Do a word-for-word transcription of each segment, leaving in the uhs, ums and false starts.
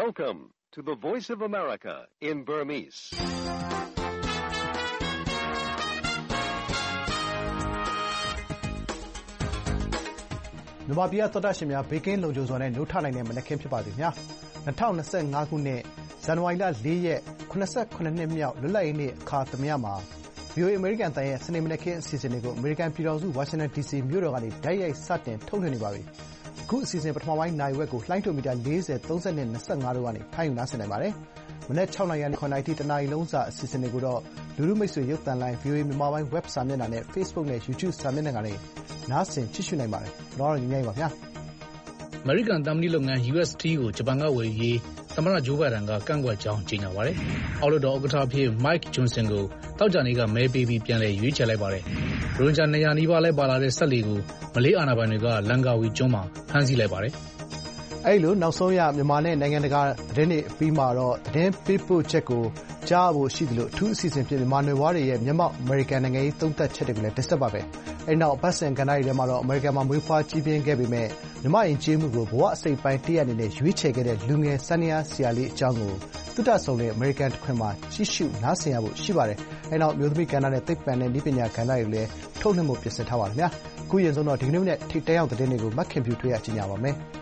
Welcome to the Voice of America in Burmese. ။မြန်မာပြည်သောတာရှင်များဘေးကင်းလုံခြုံစွာနဲ့နှုတ်ထနိုင်တဲ့မနက်ခင်းဖြစ်ပါသည်များ။၂၀၂၅ခုနှစ်ဇန်နဝါရီလ၄ရက်၇၇နှစ်မြောက်လွတ်လပ်ရေးနေ့အခါသမယမှာ ဗွီအိုအေ အမေရိကန်အသံရဲ့စနေမနက်ခင်းအစီအစဉ်တွေကိုအမေရိကန်ပြည်ထောင်စုဝါရှင်တန်ဒီစီမြို့တော်ကနေတိုက်ရိုက်စတင်ထုတ်လွှင့်နေပါပြီ။အခုအစီအစဉ်ပထမပိုင်းနာရီဝက်ကိုလှိုင်းတိုမီတာ၄၀ ၃၂ ၂၅တို့ကနေဖမ်းယူနားဆင်နိုင်ပါတယ်။မနက်၆နာရီကနေ၇နာရီထိတနာရီလုံးစာအစီအစဉ်တွေကိုတော့လူထုမိတ်ဆွေရုပ်သံလိုင်း ဗွီအိုအေ မြန်မာပိုင်း web စာမျက်နှာနဲ့ Facebook နဲ့ YouTube စာမျက်နှာကနေနားဆင်ကြည့်ရှုနိုင်ပါတယ်။ကျွန်တော်တို့ညီညီပါဗျာ။အမေရိကန်သံမဏိလုပ်ငန်း ယူ အက်စ် Steel ကိုဂျပန်ကဝယ်ယူရေးသမ္မတဂျိုးဘိုင်ဒန်ကကန့်ကွက်ကြောင်းကြေညာပါတယ်။အောက်လွှတ်တော်ဥက္ကဋ္ဌအဖြစ် Mike Johnson ကိုသောကြာနေ့ကမဲပေးပြီးပြန်လည်ရွေးချယ်လိုက်ပါတယ်။ရိုဟင်ဂျာ၂၀၀နီးပါးလိုက်ပါလာတဲ့စက်လှေကိုမလေးအာဏာပိုင်တွေကလန်ကာဝီကျွန်းမှာဖမ်းဆီးလိုက်ပါတယ်။အဲဒီလိုနောက်ဆုံးရမြန်မာနဲ့နိုင်ငံတကာသတင်းတွေအပြီးမှာတော့သတင်းပေးပို့ချက်ကိုကြားဖို့ရှိသလိုအထူးအစီအစဉ်ဖြစ်မြန်မာနွယ်ဖွားတွေရဲ့မျက်မှောက်အမေရိကန်နိုင်ငံရေးသုံးသပ်ချက်တွေကိုလည်းတင်ဆက်ပါမယ်။အဲဒီနောက်အပတ်စဉ်ကဏ္ဍတွေထဲမှာတော့အမေရိကန်မှာမွေးဖွားကြီးပြင်းခဲ့ပေမဲ့မြန်မာယဉ်ကျေးမှုကိုဘဝအစိတ်ပိုင်းတရက်အနေနဲ့ရွေးချယ်ခဲ့တဲ့လူငယ်စန္ဒယာဆရာလေးအကြောင်းကိုသုတဆုံတဲ့အမေရိကန်တခွင်မှာကြည့်ရှုနားဆင်ရဖို့ရှိပါတယ်။အဲဒီနောက်မျိုးသမီးကဏ္ဍနဲ့သိပ္ပံနဲ့နည်းပညာကဏ္ဍတွေလည်းထုတ်လွှင့်ဖို့ပြင်ဆင်ထားပါတယ်ခင်ဗျာ။အခုရင်ဆုံးတော့ဒီကနေ့နဲ့ထိတက်ရောက်သတင်းတွေကိုမခင်ဖြူထွေးရကြီးညာပါမယ်။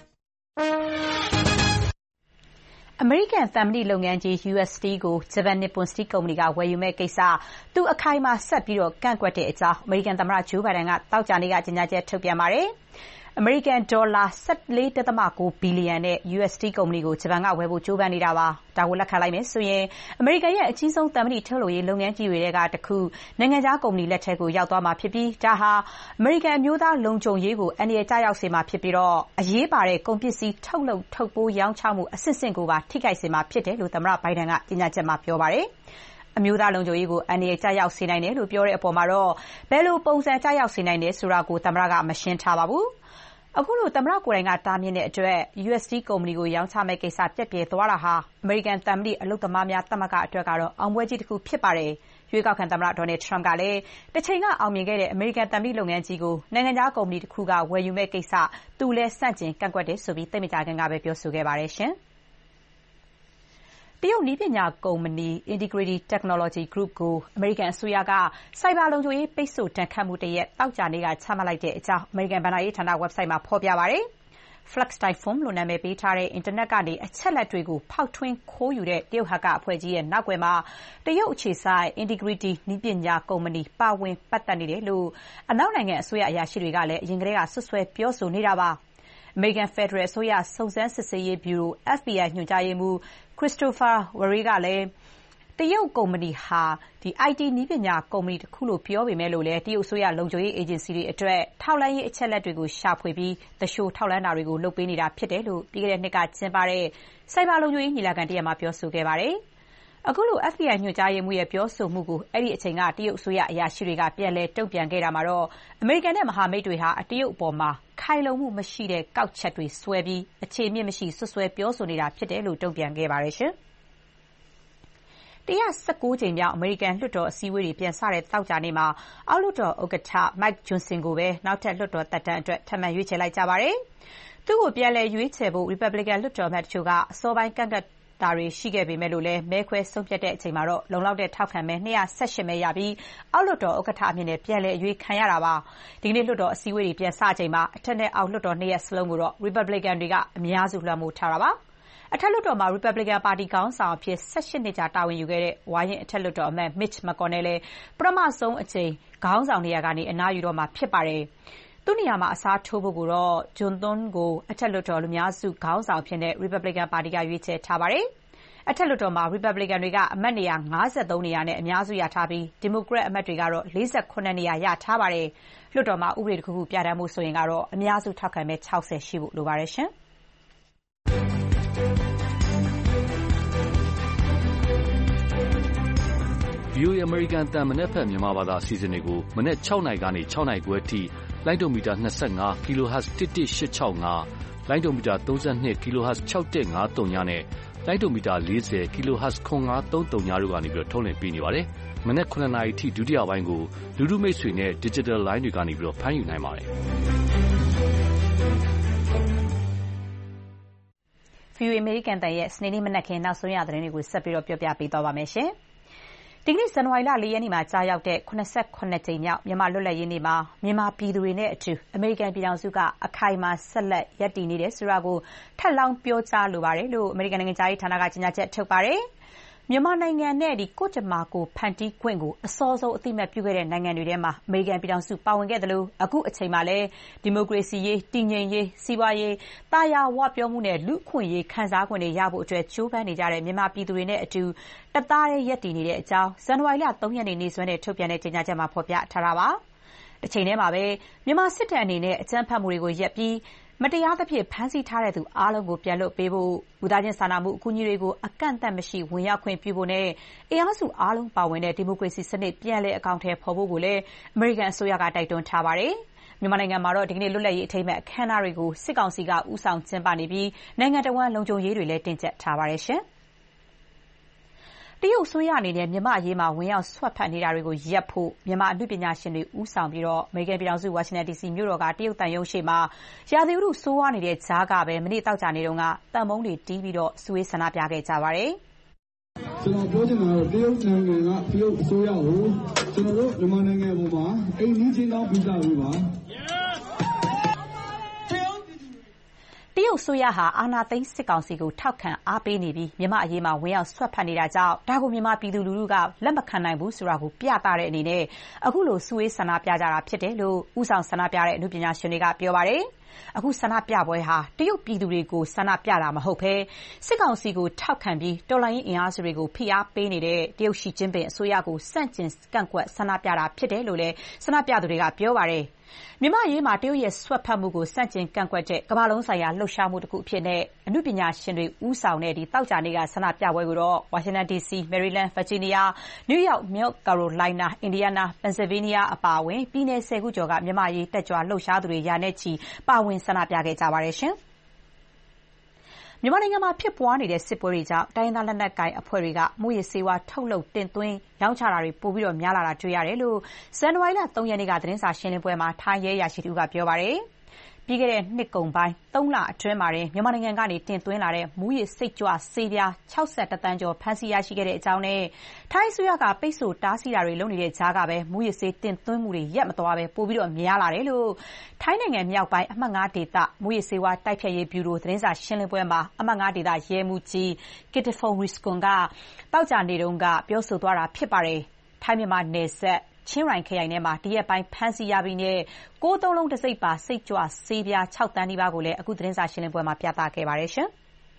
အမေရိကန်သံမဏိလုပ်ငန်းကြီး ယူ အက်စ် Steel ကိုဂျပန် Nippon Steel ကုမ္ပဏီကဝယ်ယူမယ့်ကိစ္စသူအခိုင်အမာဆက်ပြီးကန့်ကွက်တဲ့အကြောင်းအမေရိကန်သမ္မတဂျိုးဘိုင်ဒန်ကသောကြာနေ့ကကြေညာချက်ထုတ်ပြန်ပါတယ်။အမေရိကန်ဒေါ်လာ ၁၄.၉ ဘီလီယံနဲ့ ယူ အက်စ် Steel ကုမ္ပဏီကိုဂျပန်ကဝယ်ဖို့ကြိုးပမ်းနေတာပါ။ဒါကိုလက်ခံလိုက်မယ်ဆိုရင်အမေရိကန်ရဲ့အကြီးဆုံးသံမဏိထုတ်လုပ်ရေးလုပ်ငန်းကြီးတွေထဲကတခုနိုင်ငံခြားကုမ္ပဏီလက်ထဲကိုရောက်သွားမှာဖြစ်ပြီးဒါဟာအမေရိကန်အမျိုးသားလုံခြုံရေးကိုအန္တရာယ်ကျရောက်စေမှာဖြစ်ပြီးအရေးပါတဲ့ကုန်ပစ္စည်းထုတ်လုပ်ထုတ်ပိုးရောင်းချမှုအဆင့်ဆင့်ကိုပါထိခိုက်စေမှာဖြစ်တယ်လို့သမ္မတဘိုင်ဒန်ကကြေညာချက်မှာပြောပါတယ်။အမျိုးသားလုံခြုံရေးကိုအန္တရာယ်ကျရောက်စေနိုင်တယ်လို့ပြောတဲ့အပေါ်မှာတော့ဘယ်လိုပုံစံကျရောက်စေနိုင်တယ်ဆိုတာကိုသမ္မတကမရှင်းထားပါဘူး။အခုလိုသမ္မတကိုယ်တိုင်ကတားမြစ်တဲ့အတွက် ယူ အက်စ် Steel ကုမ္ပဏီကိုရောင်းချမယ့်ကိစ္စပြက်ပြယ်သွားတာဟာအမေရိကန်သံမဏိအလုပ်သမားများသမဂ္ဂအတွက်ကတော့အောင်ပွဲကြီးတစ်ခုဖြစ်ပါတယ်။ရွေးကောက်ခံသမ္မတဒေါ်နယ်ထရမ့်ကလည်းတစ်ချိန်ကအောင်မြင်ခဲ့တဲ့အမေရိကန်သံမဏိလုပ်ငန်းကြီးကိုနိုင်ငံခြားကုမ္ပဏီတစ်ခုကဝယ်ယူမယ့်ကိစ္စသူလည်းဆန့်ကျင်ကန့်ကွက်တယ်ဆိုပြီးသိပ်မကြာခင်ကပဲပြောဆိုခဲ့ပါတယ်ရှင်။တရုတ်နည်းပညာကုမ္ပဏီ Integrity Technology Group ကိုအမေရိကန်အစိုးရကစိုက်ဘာလုံခြုံရေးပိတ်ဆို့ဒဏ်ခတ်မှုတရက်သောကြာနေ့ကချမှတ်လိုက်တဲ့အကြောင်းအမေရိကန်ဘဏ္ဍာရေးဌာန website မှာဖော်ပြပါတယ်။ FluxTyphoon လို့နာမည်ပေးထားတဲ့အင်တာနက်ကနေအချက်အလက်တွေကိုဖောက်ထွင်းခိုးယူတဲ့တရုတ်ဟက်ကာအဖွဲ့ကြီးရဲ့နောက်ကွယ်မှာတရုတ်အခြေစိုက် Integrity နည်းပညာကုမ္ပဏီပါဝင်ပတ်သက်နေတယ်လို့အနောက်နိုင်ငံအစိုးရအရာရှိတွေကလည်းအရင်ကတည်းကဆွဆွဲပြောဆိုနေတာပါ။အမေရိကန်ဖက်ဒရယ်အစိုးရစုံစမ်းစစ်ဆေးရေးဗျူရို အက်ဖ် ဘီ အိုင် ညွှန်ကြားရေးမှူး Christopher Wray ကလည်းတရုတ်ကုမ္ပဏီဟာ အိုင် တီ နည်းပညာကုမ္ပဏီတစ်ခုလို့ပြောပေမဲ့လို့လည်းတရုတ်အစိုးရလုံခြုံရေးအေဂျင်စီတွေအတွက်ထောက်လှမ်းရေးအချက်အလက်တွေကိုရှာဖွေပြီးသူလျှိုထောက်လှမ်းတာတွေကိုလုပ်ပေးနေတာဖြစ်တယ်လို့ပြီးခဲ့တဲ့နှစ်ကကျင်းပတဲ့စိုက်ဘာလုံခြုံရေးညီလာခံတရက်မှာပြောဆိုခဲ့ပါတယ်။အခုလို အက်ဖ် ဘီ အိုင် ညွှန်ကြားရေးမှူးရဲ့ပြောဆိုမှုကိုအဲ့ဒီအချိန်ကတရုတ်အစိုးရအရာရှိတွေကပြန်လည်တုံ့ပြန်ခဲ့တာမှာတော့အမေရိကန်နဲ့မဟာမိတ်တွေဟာတရုတ်အပေါ်မှာခိုင်လုံမှုမရှိတဲ့ကောက်ချက်တွေဆွဲပြီးအခြေအမြစ်မရှိဆွဆွဲပြောဆိုနေတာဖြစ်တယ်လို့တုံ့ပြန်ခဲ့ပါတယ်ရှင်။၁၁၉ကြိမ်မြောက်အမေရိကန်လွှတ်တော်အစည်းအဝေးတွေပြန်စတဲ့သောကြာနေ့မှာအောက်လွှတ်တော်ဥက္ကဋ္ဌ Mike Johnson ကိုပဲနောက်ထပ်လွှတ်တော်သက်တမ်းအတွက်ထပ်မံရွေးချယ်လိုက်ကြပါတယ်။သူ့ကိုပြန်လည်ရွေးချယ်ဖို့ Republican လွှတ်တော်အမတ်တချို့ကအစောပိုင်းကန့်ကွက်တာတွေရှိခဲ့ပေမဲ့လို့လည်းမဲခွဲဆုံးဖြတ်တဲ့အချိန်မှာတော့လုံလောက်တဲ့ထောက်ခံမဲ၂၁၈မဲရပြီးအောက်လွှတ်တော်ဥက္ကဋ္ဌအဖြစ်နဲ့ပြန်လည်အရွေးခံရတာပါ။ဒီကနေ့လွှတ်တော်အစည်းအဝေးတွေပြန်စချိန်မှာအထက်နဲ့အောက်လွှတ်တော်နှစ်ရပ်စလုံးကိုတော့ Republican တွေကအများစုလွှမ်းမိုးထားတာပါ။အထက်လွှတ်တော်မှာ Republican ပါတီခေါင်းဆောင်အဖြစ်၁၈နှစ်ကြာတာဝန်ယူခဲ့တဲ့ဝါရင့်အထက်လွှတ်တော်အမတ် Mitch McConnell လည်းပထမဆုံးအကြိမ်ခေါင်းဆောင်နေရာကနေအနားယူတော့မှာဖြစ်ပါတယ်။သူ့နေရာမှာအစားထိုးဖို့ကိုတော့ John Thune ကိုအထက်လွှတ်တော်လူများစုခေါင်းဆောင်အဖြစ်နဲ့ Republican ပါတီကရွေးချယ်ထားပါတယ်။အထက်လွှတ်တော်မှာ Republican တွေကအမတ်နေရာ၅၃နေရာနဲ့အများစုရထားပြီး Democrat အမတ်တွေကတော့၄၇နေရာရထားပါတယ်။လွှတ်တော်မှာဥပဒေတစ်ခုခုပြဋ္ဌာန်းဖို့ဆိုရင်ကတော့အများစုထောက်ခံမဲ၆၀ရှိဖို့လိုပါတယ်ရှင်။ဗွီအိုအေ American အသံမနက်ဖြန်မြန်မာဘာသာအစီအစဉ်တွေကိုမနက်၆နာရီကနေ၆နာရီခွဲအထိလိုင်းဒိုမီတာ၂၅ kilohertz တစ်တစ်၈၆၅လိုင်းဒိုမီတာ၃၂ kilohertz ၆၁၅၃ညနဲ့လိုင်းဒိုမီတာ၄၀ kilohertz ခွန်ငါး၃၃ညတို့ကနေပြီးတော့ထုတ်လွှင့်ပေးနေပါတယ်။မနက်ခုနှစ်နာရီထိဒုတိယပိုင်းကိုလူထုမိတ်ဆွေနဲ့ digital line တွေကနေပြီးတော့ဖမ်းယူနိုင်ပါတယ်။ဗီအိုအေ အမေရိကန်အသံရဲ့စနေနေ့မနက်ခင်းနောက်ဆုံးရသတင်းတွေကိုဆက်ပြီးပြောပြပေးသွားပါမယ်။ဒီကနေ့ဇန်နဝါရီလ၄ရက်နေ့မှာကြာရောက်တဲ့၇၇ကြိမ်မြောက်မြန်မာလွတ်လပ်ရေးနေ့မှာမြန်မာပြည်သူတွေနဲ့အတူအမေရိကန်ပြည်ထောင်စုကအခိုင်အမာဆက်လက်ရပ်တည်နေတယ်ဆိုတာကိုထပ်လောင်းပြောကြားလိုပါတယ်လို့အမေရိကန်နိုင်ငံခြားရေးဌာနကကြေညာချက်ထုတ်ပါတယ်။မြန်မာနိုင်ငံနဲ့ကိုယ့်ကြမ္မာကိုယ်ဖန်တီးခွင့်ကိုအစောဆုံးအသိအမှတ်ပြုခဲ့တဲ့နိုင်ငံတွေထဲမှာအမေရိကန်ပြည်ထောင်စုပါဝင်ခဲ့သလိုအခုအချိန်မှာလည်းဒီမိုကရေစီရေး၊တည်ငြိမ်ရေး၊စီးပွားရေး၊သာယာဝပြောမှုနဲ့လူ့အခွင့်အရေးခံစားခွင့်တွေရဖို့အတွက်ကြိုးပမ်းနေကြတဲ့မြန်မာပြည်သူတွေနဲ့အတူတသားတည်းရပ်တည်နေတဲ့အကြောင်းဇန်နဝါရီလ၃ရက်နေ့နေ့စွဲနဲ့ထုတ်ပြန်တဲ့ကြေညာချက်မှာဖော်ပြထားတာပါ။တချိန်တည်းမှာပဲမြန်မာစစ်တပ်အနေနဲ့အကြမ်းဖက်မှုတွေကိုရပ်ပြီးမတရားသဖြင့်ဖမ်းဆီးထားတဲ့သူအားလုံးကိုပြန်လွှတ်ပေးဖို့လူသားချင်းစာနာမှုအကူအညီတွေကိုအကန့်အသတ်မရှိဝင်ရောက်ခွင့်ပြုဖို့နဲ့အင်အားစုအားလုံးပါဝင်တဲ့ဒီမိုကရေစီစနစ်ပြန်လည်အကောင်အထည်ဖော်ဖို့ကိုလည်းအမေရိကန်အစိုးရကတိုက်တွန်းထားပါတယ်။မြန်မာနိုင်ငံမှာတော့ဒီကနေ့လွတ်လပ်ရေးအထိမ်းအမှတ်အခမ်းအနားတွေကိုစစ်ကောင်စီကဦးဆောင်ကျင်းပနေပြီးနိုင်ငံတော်ဝန်လုံခြုံရေးတွေလည်းတင်ကျပ်ထားပါတယ်ရှင်။တရုတ်အစိုးရအနေနဲ့မြန်မာအရေးမှာဝင်ရောက်ဆွတ်ဖက်နေတာတွေကိုရပ်ဖို့မြန်မာအမှုပညာရှင်တွေဦးဆောင်ပြီးတော့အမေရိကန်ပြည်ထောင်စုဝါရှင်တန်ဒီစီမြို့တော်ကတရုတ်တန်ရုံးရှိမှာရာသီဥတုဆိုးဝါးနေတဲ့ကြားကပဲမနေ့တောက်ကြနေတုန်းကတန်မုံတွေတီးပြီးတော့စုဝေးဆန္ဒပြခဲ့ကြပါတယ်။ကျွန်တော်ပြောချင်တာကတရုတ်နိုင်ငံကတရုတ်အစိုးရကိုကျွန်တော်တို့မြန်မာနိုင်ငံပေါ်မှာအိမ်နီးချင်းတောင်းပြီးသားပြီပါ။တရုတ်အစိုးရဟာအာဏာသိမ်းစစ်ကောင်စီကိုထောက်ခံအားပေးနေပြီးမြန်မာအရေးမှာဝင်ရောက်ဆွတ်ဖက်နေတာကြောင့်ဒါကိုမြန်မာပြည်သူလူထုကလက်မခံနိုင်ဘူးဆိုတာကိုပြသတဲ့အနေနဲ့အခုလိုစုဝေးဆန္ဒပြကြတာဖြစ်တယ်လို့ဦးဆောင်ဆန္ဒပြတဲ့အမှုပညာရှင်တွေကပြောပါတယ်။အခုဆန္ဒပြပွဲဟာတရုတ်ပြည်သူတွေကိုဆန္ဒပြတာမဟုတ်ဘဲစစ်ကောင်စီကိုထောက်ခံပြီးတော်လှန်ရေးအင်အားစုတွေကိုဖိအားပေးနေတဲ့တရုတ်ရှီကျင်းပင်အစိုးရကိုစန့်ကျင်ကန့်ကွက်ဆန္ဒပြတာဖြစ်တယ်လို့လည်းဆန္ဒပြသူတွေကပြောပါတယ်။မြန်မာအရေးမှာတရုတ်ရဲ့ဆွတ်ဖက်မှုကိုစန့်ကျင်ကန့်ကွက်တဲ့ကမ္ဘာလုံးဆိုင်ရာလှုပ်ရှားမှုတစ်ခုအဖြစ်နဲ့အမှုပညာရှင်တွေဦးဆောင်တဲ့ဒီတောက်ကြနေ့ကဆန္ဒပြပွဲကိုတော့ဝါရှင်တန်ဒီစီ၊မယ်ရီလန်း၊ဗာဂျီးနီးယား၊နယူးယောက်၊မြောက်ကယ်ရိုလိုင်းနား၊အင်ဒီယားနား၊ပန်ဆယ်ဗေးနီးယားအပါအဝင်ပြည်နယ်ဆယ်ခုကျော်ကမြန်မာအရေးတက်ကြွလှုပ်ရှားသူတွေရာနဲ့ချီပါဝင်ဆန္ဒပြခဲ့ကြပါတယ်ရှင်။မြန်မာနိုင်ငံမှာဖြစ်ပွားနေတဲ့စစ်ပွဲတွေကြောင့်တိုင်းရင်းသားလက်နက်ကိုင်အဖွဲ့တွေကမူးယစ်ဆေးဝါးထုတ်လုပ်တင်သွင်းရောင်းချတာတွေပိုပြီးများလာတာတွေ့ရတယ်လို့ဇန်နဝါရီလ၃ရက်နေ့ကသတင်းစာရှင်းလင်းပွဲမှာထိုင်းရဲအရာရှိတူကပြောပါတယ်။ပြီးခဲ့တဲ့နှစ်ကုန်ပိုင်းသုံးလအတွင်းမှာမြန်မာနိုင်ငံကနေတင်သွင်းလာတဲ့မူးယစ်စိတ်ကြွဆေးပြား၆၁တန်းကျော်ဖမ်းဆီးရရှိခဲ့တဲ့အကြောင်းနဲ့ထိုင်းအစိုးရကပိတ်ဆို့တားဆီးတာတွေလုပ်နေတဲ့ကြားကပဲမူးယစ်ဆေးတင်သွင်းမှုတွေရပ်မသွားပဲပိုပြီးများလာတယ်လို့ထိုင်းနိုင်ငံမြောက်ပိုင်းအမှတ်၅ဒေသမူးယစ်ဆေးဝါးတိုက်ဖျက်ရေးဗျူရိုသတင်းစာရှင်းလင်းပွဲမှာအမှတ်၅ဒေသရဲမှူးကြီး Kittipong Riskun ကတောက်ကြနေတုန်းကပြောဆိုသွားတာဖြစ်ပါတယ်။ထိုင်းမြန်မာနယ်စပ်ချင်းရိုင်ခရိုင်ထဲမှာဒီရက်ပိုင်းဖမ်းဆီးရပြီးနဲ့ကိုးသုံးလုံးတစိပ်ပါစိတ်ကြွဆေးပြား၆တန်းနီးပါးကိုလည်းအခုသတင်းစာရှင်းလင်းပွဲမှာပြသခဲ့ပါတယ်ရှင်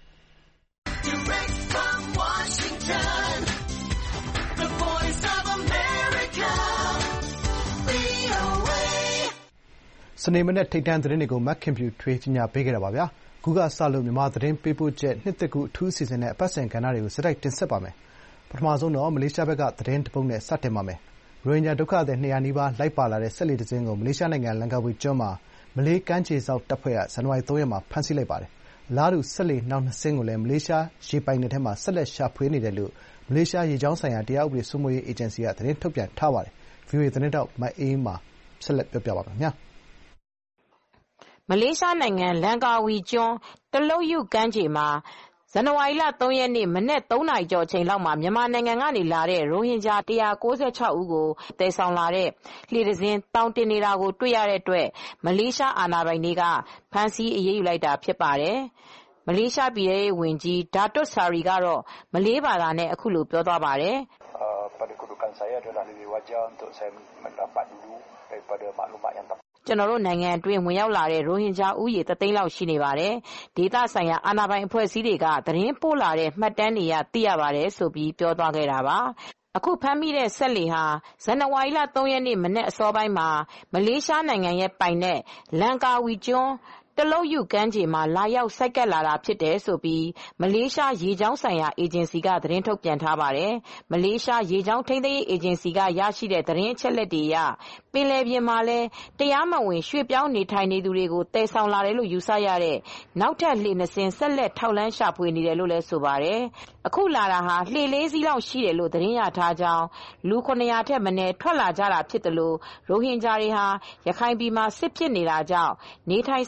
။စနေမနေ့ထိပ်တန်းသတင်းတွေကိုမက်ခင်ဖြူထွေးကြီးညာပေးခဲ့တာပါဗျာ။ခုကစလို့မြန်မာသတင်းပေးပို့ချက်နှစ်သက်ကူအထူးအစီအစဉ်နဲ့အပတ်စဉ်ကဏ္ဍတွေကိုစတိုက်တင်ဆက်ပါမယ်။ပထမဆုံးတော့မလေးရှားဘက်ကသတင်းတစ်ပုဒ်နဲ့စတင်ပါမယ်။ရိုဟင်ဂျာဒုက္ခသည်နှစ်ရာနီးပါးလိုက်ပါလာတဲ့စက်လှေတစ်စင်းကိုမလေးရှားနိုင်ငံလန်ကာဝီကျွန်းမှာမလေးကမ်းခြေစောင့်တပ်ဖွဲ့ကဇန်နဝါရီ၃ရက်မှာဖမ်းဆီးလိုက်ပါတယ်။အလားတူစက်လှေနောက်နှစ်စင်းကိုလည်းမလေးရှားရေပိုင်နက်ထဲမှာဆက်လက်ရှာဖွေနေတယ်လို့မလေးရှားရေကြောင်းဆိုင်ရာတရားဥပဒေစိုးမိုးရေးအေဂျင်စီကသတင်းထုတ်ပြန်ထားပါတယ်။ ဗွီအိုအေသတင်းထောက်မအေးအေးမာဆက်လက်ပြောပြပါမယ်။မလေးရှားနိုင်ငံလန်ကာဝီကျွန်းတလုတ်ယုကမ်းခြေမှာဇန်နဝါရီလ၃ရက်နေ့မနက်၃နာရီကျော်အချိန်လောက်မှာမြန်မာနိုင်ငံကနေလာတဲ့ရိုဟင်ဂျာ၁၉၆ဦးကိုသယ်ဆောင်လာတဲ့လှေတစ်စင်းသောင်တင်နေတာကိုတွေ့ရတဲ့အတွက်မလေးရှားအာဏာပိုင်တွေကဖမ်းဆီးအရေးယူလိုက်တာဖြစ်ပါတယ်။မလေးရှားပြည်ထဲရေးဝန်ကြီးဒါတွတ်ဆာရီကတော့မလေးဘာသာနဲ့အခုလိုပြောသွားပါတယ်။ "ကျနော်တို့နိုင်ငံအတွင်းဝင်ရောက်လာတဲ့ရိုဟင်ဂျာဦးရေတသိန်းလောက်ရှိနေပါတယ်။ဒေသဆိုင်ရာအာဏာပိုင်အဖွဲ့အစည်းတွေကသတင်းပို့လာတဲ့မှတ်တမ်းတွေအရသိရပါတယ်။"ဆိုပြီးပြောသွားခဲ့တာပါ။အခုဖမ်းမိတဲ့စက်လှေဟာဇန်နဝါရီလ၃ရက်နေ့မနက်အစောပိုင်းမှာမလေးရှားနိုင်ငံရဲ့ပိုင်နက်လန်ကာဝီကျွန်းတလုတ်ယုကမ်းခြေမှာလာရောက်ဆိုက်ကပ်လာတာဖြစ်တယ်လို့မလေးရှားရေကြောင်းဆိုင်ရာအေဂျင်စီကသတင်းထုတ်ပြန်ထားပါတယ်။မလေးရှားရေကြောင်းထိန်းသိမ်းရေးအေဂျင်စီကရရှိတဲ့သတင်းအချက်အလက်တွေအရပင်လယ်ပြင်မှာလည်းတရားမဝင်ရွှေ့ပြောင်းနေထိုင်နေသူတွေကိုသယ်ဆောင်လာတယ်လို့ယူဆရတဲ့နောက်ထပ်လှေနှစ်စင်းဆက်လက်ထောက်လှမ်းရှာဖွေနေတယ်လို့လည်းဆိုပါတယ်။အခုလာတာဟာလှေလေးစီးလောက်ရှိတယ်လို့သတင်းရထားကြောင်းလူ၇၀၀ထက်မနည်းထွက်လာကြတာဖြစ်တယ်လို့ရိုဟင်ဂျာတွေဟာရခိုင်ပြည်မှာစစ်ဖြစ်နေတာကြောင့်နေထိုင်စားသောက်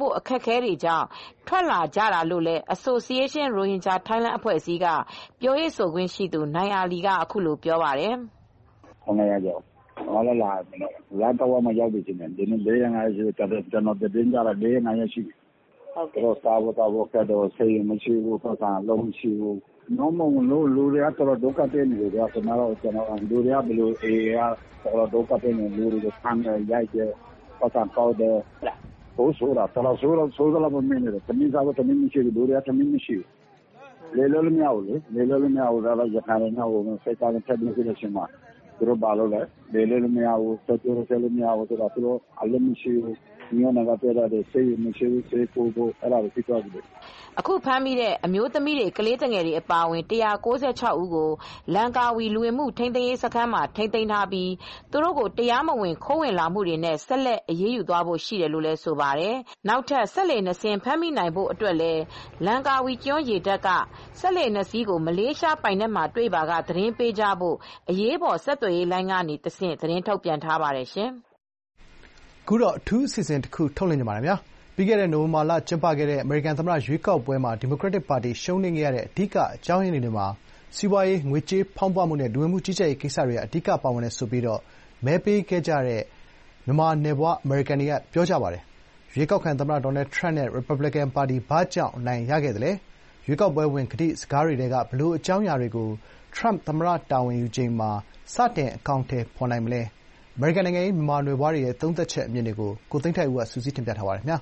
ဖို့အခက်အခဲတွေကြောင့်ထွက်လာကြတာလို့လည်း Association Rohingya Thailand အဖွဲ့အစည်းကပြောရေးဆိုခွင့်ရှိသူနိုင်အာလီကအခုလိုပြောပါတယ်။ခေါင်းရကြဘာလဲလာလာတော့မရောက်ပြီချင်းဒီနေ့လေးငါးရှိတယ်ကျွန်တော်တင်ကြတာလေးငါးရရှိတယ်ဟုတ်ကဲ့တော့စာဖို့တော့ကတော့ဆေးမရှိဘူးပတ်စံလုံးရှိဘူးနော်မလို့လူတွေကတော့ဒုက္ခတဲ့နေကြကျွန်တော်ကျွန်တော်လူတွေကဘလို့အေးရတော့ဒုက္ခတဲ့နေလူတွေဆမ်းရိုက်တဲ့ပတ်စံကောက်တဲ့ဘိုးဆိုတာတော်ဆိုးတော့ဆိုးတော့မင်းနေတယ်တမင်စားတော့တမင်မရှိဘူးလူတွေကတမင်မရှိဘူးလေလုံးမရဘူးလေလေလုံးမရဘူးတော့ရခိုင်နေအောင်စိတ်ကလည်းထပ်ပြီးလို့ရှိမှသူတို့ဘာလို့လဲလေလုံးမရဘူးစကြဝဠာလည်းမရဘူးဆိုတော့သူတို့အလုံးမရှိဘူးညနေကပြတဲ့ဆေးမရှိဘူးဆေးကိုကိုအဲ့ဒါကိုသိသွားတယ်အခုဖမ်းမိတဲ့အမျိုးသမီးတွေကလေးတငယ်တွေအပါအဝင်one hundred ninety-sixဦးကိုလန်ကာဝီလူဝင်မှုထိန်းသိမ်းရေးစခန်းမှာထိန်းသိမ်းထားပြီးသူတို့ကိုတရားမဝင်ခိုးဝင်လာမှုတွေနဲ့ဆက်လက်အရေးယူသွားဖို့ရှိတယ်လို့လည်းဆိုပါတယ်။နောက်ထပ်စက်လှေနှစ်စင်းဖမ်းမိနိုင်ဖို့အတွက်လည်းလန်ကာဝီကျွန်းရေတပ်ကစက်လှေနှစ်စီးကိုမလေးရှားပိုင်နက်မှာတွေ့ပါကသတင်းပေးကြဖို့အရေးပေါ်ဆက်သွယ်ရေးလိုင်းကနေတဆင့်သတင်းထုတ်ပြန်ထားပါတယ်ရှင်။ခုတော့အထူးအစီအစဉ်တစ်ခုထုတ်လွှင့်နေပါတယ်ဗျာ။ပြီးခဲ့တဲ့နိုဝင်ဘာလကျင်းပခဲ့တဲ့အမေရိကန်သမ္မတရွေးကောက်ပွဲမှာဒီမိုကရက်တစ်ပါတီရှုံးနိမ့်ခဲ့ရတဲ့အဓိကအကြောင်းရင်းတွေမှာစီးပွားရေး၊ငွေကြေးဖောင်းပွမှုနဲ့လူဝင်မှုကြီးကြပ်ရေးကိစ္စတွေကအဓိကပါဝင်တယ်ဆိုပြီးမဲပေးခဲ့ကြတဲ့မြန်မာနယ်ဖွားအမေရိကန်တွေကပြောကြပါတယ်။ရွေးကောက်ခံသမ္မတဒေါ်နယ်ထရမ့်နဲ့ရီပတ်ဘလစ်ကန်ပါတီဘာကြောင့်အနိုင်ရခဲ့သလဲ၊ရွေးကောက်ပွဲဝင်ကတိစကားတွေထဲကဘယ်လိုအကြောင်းအရာတွေကိုထရမ့်သမ္မတတာဝန်ယူချိန်မှာစတင်အကောင်အထည်ဖော်နိုင်မလဲ။အမေရိကန်နိုင်ငံရေးမြန်မာနွယ်ဖွားတွေရဲ့သုံးသပ်ချက်အမြင်တွေကိုကိုသိန်းထိုက်ဦးကစုစည်းတင်ပြထားပါတယ်။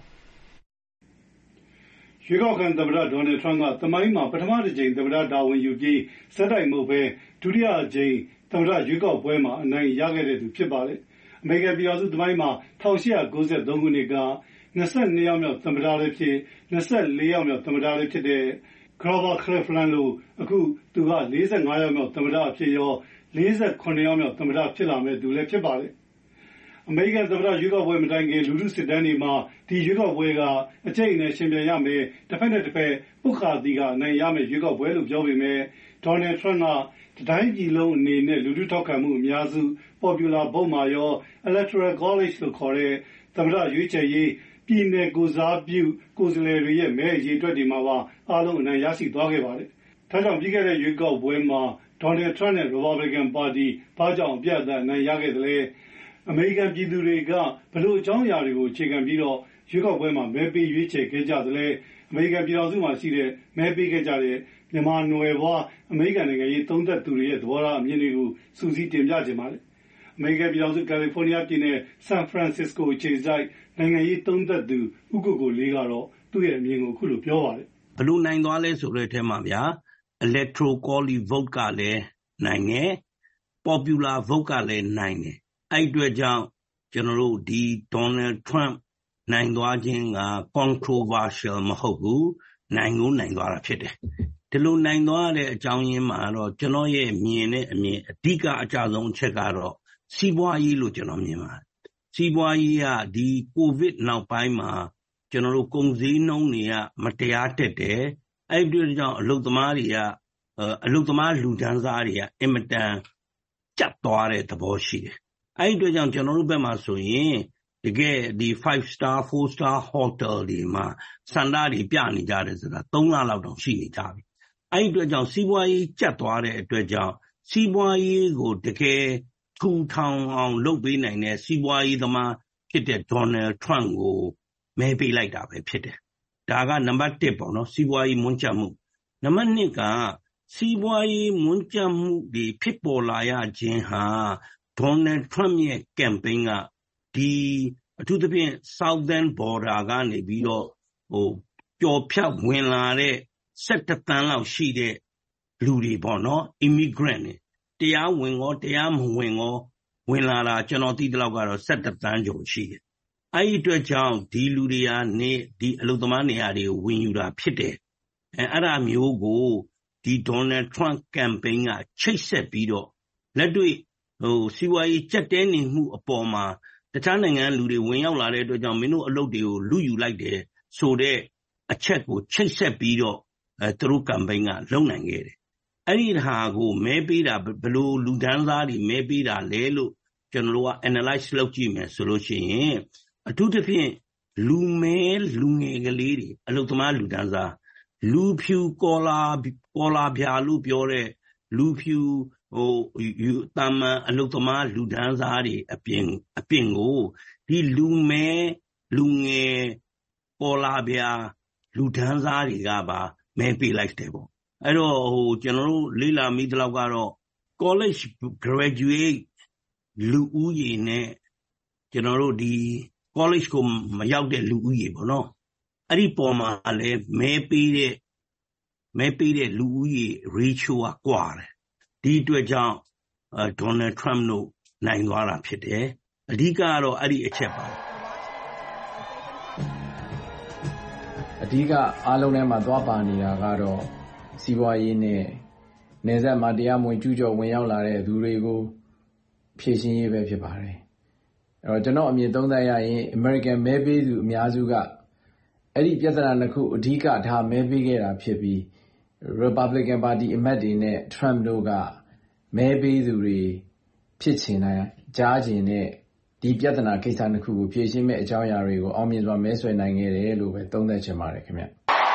ရွေးကောက်ခံသမ္မတဒေါ်နယ်ထရမ့်ကသမိုင်းမှာပထမတစ်ကြိမ်သမ္မတတာဝန်ယူပြီးဆက်တိုက်မဟုတ်ဘဲဒုတိယအကြိမ်သမ္မတရွေးကောက်ပွဲမှာအနိုင်ရခဲ့တဲ့သူဖြစ်ပါတယ်။အမေရိကန်ပြည်ထောင်စုသမိုင်းမှာ၁၈၉၃ခုနှစ်က၂၂ယောက်မြောက်သမ္မတလည်းဖြစ်၂၄ယောက်မြောက်သမ္မတလည်းဖြစ်တဲ့ Grover Cleveland လို့အခုသူက၄၅ယောက်မြောက်သမ္မတအဖြစ်ရော၄၇ယောက်မြောက်သမ္မတဖြစ်လာမဲ့သူလည်းဖြစ်ပါတယ်။အမေရိကန်သမ္မတရွေးကောက်ပွဲမတိုင်ခင်လူထုစစ်တမ်းတွေမှာဒီရွေးကောက်ပွဲကအကျိတ်နဲ့ရှင်ပြန်ရမယ်တစ်ဖက်နဲ့တစ်ဖက်ပုခါတီကအနိုင်ရမယ်ရွေးကောက်ပွဲလို့ပြောပေမဲ့ဒေါ်နယ်ထရမ့်ကတိုင်းပြည်လုံးအနေနဲ့လူထုထောက်ခံမှုအများစု Popular Vote မှာရော Electoral College လို့ခေါ်တဲ့သမ္မတရွေးချယ်ရေးပြည်နယ်ကိုစားပြုကိုယ်စားလှယ်တွေရဲ့မဲအရေအတွက်တွေမှာပါအားလုံးအနိုင်ရရှိသွားခဲ့ပါတယ်။ဒါကြောင့်ပြီးခဲ့တဲ့ရွေးကောက်ပွဲမှာဒေါ်နယ်ထရမ့်နဲ့ Republican ပါတီဘာကြောင့်အပြတ်အသတ်အနိုင်ရခဲ့သလဲအမေရိကန်ပြည်သူတွေကဘလို့အကြောင်းအရာတွေကိုအခြေခံပြီးတော့ရွေးကောက်ပွဲမှာမဲပေးရွေးချယ်ခဲ့ကြသလဲအမေရိကန်ပြည်ထောင်စုမှာရှိတဲ့မဲပေးခဲ့ကြတဲ့မြန်မာနွယ်ဖွားအမေရိကန်နိုင်ငံရေးသုံးသပ်သူတွေရဲ့သဘောထားအမြင်တွေကိုစူးစီးတင်ပြခြင်းပါတယ်။အမေရိကန်ပြည်ထောင်စုကယ်လီဖိုးနီးယားပြည်နယ်ဆန်ဖရန်စစ္စကိုအခြေစိုက်နိုင်ငံရေးသုံးသပ်သူဦးကိုကိုလေးကတော့သူ့ရဲ့အမြင်ကိုအခုလိုပြောပါတယ်။ဘလို့နိုင်သွားလဲဆိုတဲ့အထက်မှာဗျာ Electoral College Vote ကလည်းနိုင်တယ် Popular Vote ကလည်းနိုင်တယ်အဲ့အတွက်ကြောင့်ကျွန်တော်တို့ဒီ Donald Trump နိုင်သွားခြင်းက controversial မဟုတ်ဘူးနိုင်ကိုနိုင်သွားတာဖြစ်တယ်ဒီလိုနိုင်သွားတဲ့အကြောင်းရင်းမှာတော့ကျွန်တော်ရဲ့မြင်တဲ့အမြင်အဓိကအကြဆုံးအချက်ကတော့စီးပွားရေးလို့ကျွန်တော်မြင်ပါတယ်စီးပွားရေးကဒီကိုဗစ်နောက်ပိုင်းမှာကျွန်တော်တို့ကုန်စည်နှုန်းတွေကမတရားတက်တယ်အဲ့ဒီကြောင့်အလုပ်သမားတွေကအလုပ်သမားလူဒန်းစားတွေကအင်မတန်ကျပ်သွားတဲ့သဘောရှိတယ်အဲ့ဒီကြောင့်ကျွန်တော်တို့ဘက်မှာဆိုရင်တကယ်ဒီ five star four star hotel တွေမှာစန္ဒတွေပြနေကြတယ်ဆိုတာသုံးလလောက်တောင်ရှိနေကြပြီအဲ့ဒီအတွက်ကြောင့်စီးပွားရေးကျပ်သွားတဲ့အတွက်ကြောင့်စီးပွားရေးကိုတကယ်ထူထောင်အောင်လုပ်ပေးနိုင်တဲ့စီးပွားရေးသမားဖြစ်တဲ့ Donald Trump ကိုမဲပေးလိုက်တာပဲဖြစ်တယ်ဒါကနံပါတ်oneပေါ့နော်စီးပွားရေးမွန်းကျပ်မှုနံပါတ်twoကစီးပွားရေးမွန်းကျပ်မှုတွေဖြစ်ပေါ်လာရခြင်းဟာDonald Trump ရဲ့ campaign ကဒီအထူးသဖြင့် Southern Border ကနေပြီးတော့ဟိုပျော်ဖြတ်ဝင်လာတဲ့sevenသန်းလောက်ရှိတဲ့လူတွေပေါ့နော် immigrant တွေတရားဝင်ရောတရားမဝင်ရောဝင်လာတာကျွန်တော်သိတဲ့လောက်ကတော့sevenသန်းကျော်ရှိတယ်။အဲ့ဒီအတွက်ကြောင့်ဒီလူတွေကနေဒီအလုပ်သမားနေရာတွေကိုဝင်ယူတာဖြစ်တယ်။အဲအဲ့ဒါမျိုးကိုဒီ Donald Trump campaign ကချိတ်ဆက်ပြီးတော့လက်တွေ့ဟိုစီးပွားရေးကြက်တဲနေမှုအပေါ်မှာတခြားနိုင်ငံလူတွေဝင်ရောက်လာတဲ့အတွက်ကြောင့်မင်းတို့အလုပ်တွေကိုလူယူလိုက်တယ်ဆိုတဲ့အချက်ကိုချိတ်ဆက်ပြီးတော့အဲသူတို့ campaign ကလုပ်နိုင်ခဲ့တယ်အဲ့ဒီဟာကိုမဲပေးတာဘယ်လိုလူဒန်းစားတွေမဲပေးတာလဲလို့ကျွန်တော်တို့က analyze လုပ်ကြည့်မယ်ဆိုလို့ရှိရင်အထူးသဖြင့်လူမဲလူငယ်ကလေးတွေအလုသမားလူတန်းစားလူဖြူကော်လာကော်လာပြာလို့ပြောတဲ့လူဖြူဟိုတာမန်အလုသမားလူတန်းစားတွေအပြင်အပြင်ကိုဒီလူမဲလူငယ်ကော်လာပြာလူတန်းစားတွေကပါမဲပေးလိုက်တယ်ပေါ့အဲ့တော့ဟိုကျွန်တော်တို့လေ့လာမိသလောက်ကတော့ college graduate လူဦးရေနဲ့ကျွန်တော်တို့ဒီ college ကိုမရောက်တဲ့လူဦးရေပေါ့နော်အဲ့ဒီပေါ်မှာလည်းမဲပေးတဲ့မဲပေးတဲ့လူဦးရေ ratio ကကွာတယ်ဒီအတွက်ကြောင့်ဒေါ်နယ်ထရမ့်တို့နိုင်သွားတာဖြစ်တယ်အဓိကကတော့အဲ့ဒီအချက်ပါအဓိကအားလုံးထဲမှာသွားပါနေတာကတော့စီးပွားရေးနဲ့နယ်စပ်မှာတရားမဝင်ကျူးကျော်ဝင်ရောက်လာတဲ့သူတွေကိုဖြည့်ရှင်းရေးပဲဖြစ်ပါတယ်အဲ့တော့ကျွန်တော်အမြင်သုံးသပ်ရရင် American မဲပေးသူအများစုကအဲ့ဒီပြဿနာတစ်ခုအဓိကထားမဲပေးခဲ့တာဖြစ်ပြီး Republican Party အမတ်တွေနဲ့ Trump တို့ကမဲပေးသူတွေဖြစ်ချင်တဲ့ကြားချင်တဲ့ဒီပြဿနာကိစ္စတစ်ခုကိုဖြည့်ရှင်းမဲ့အကြောင်းအရာတွေကိုအောင်မြင်စွာမဲဆွယ်နိုင်ခဲ့တယ်လို့ပဲသုံးသပ်ချင်ပါတယ်ခင်ဗျ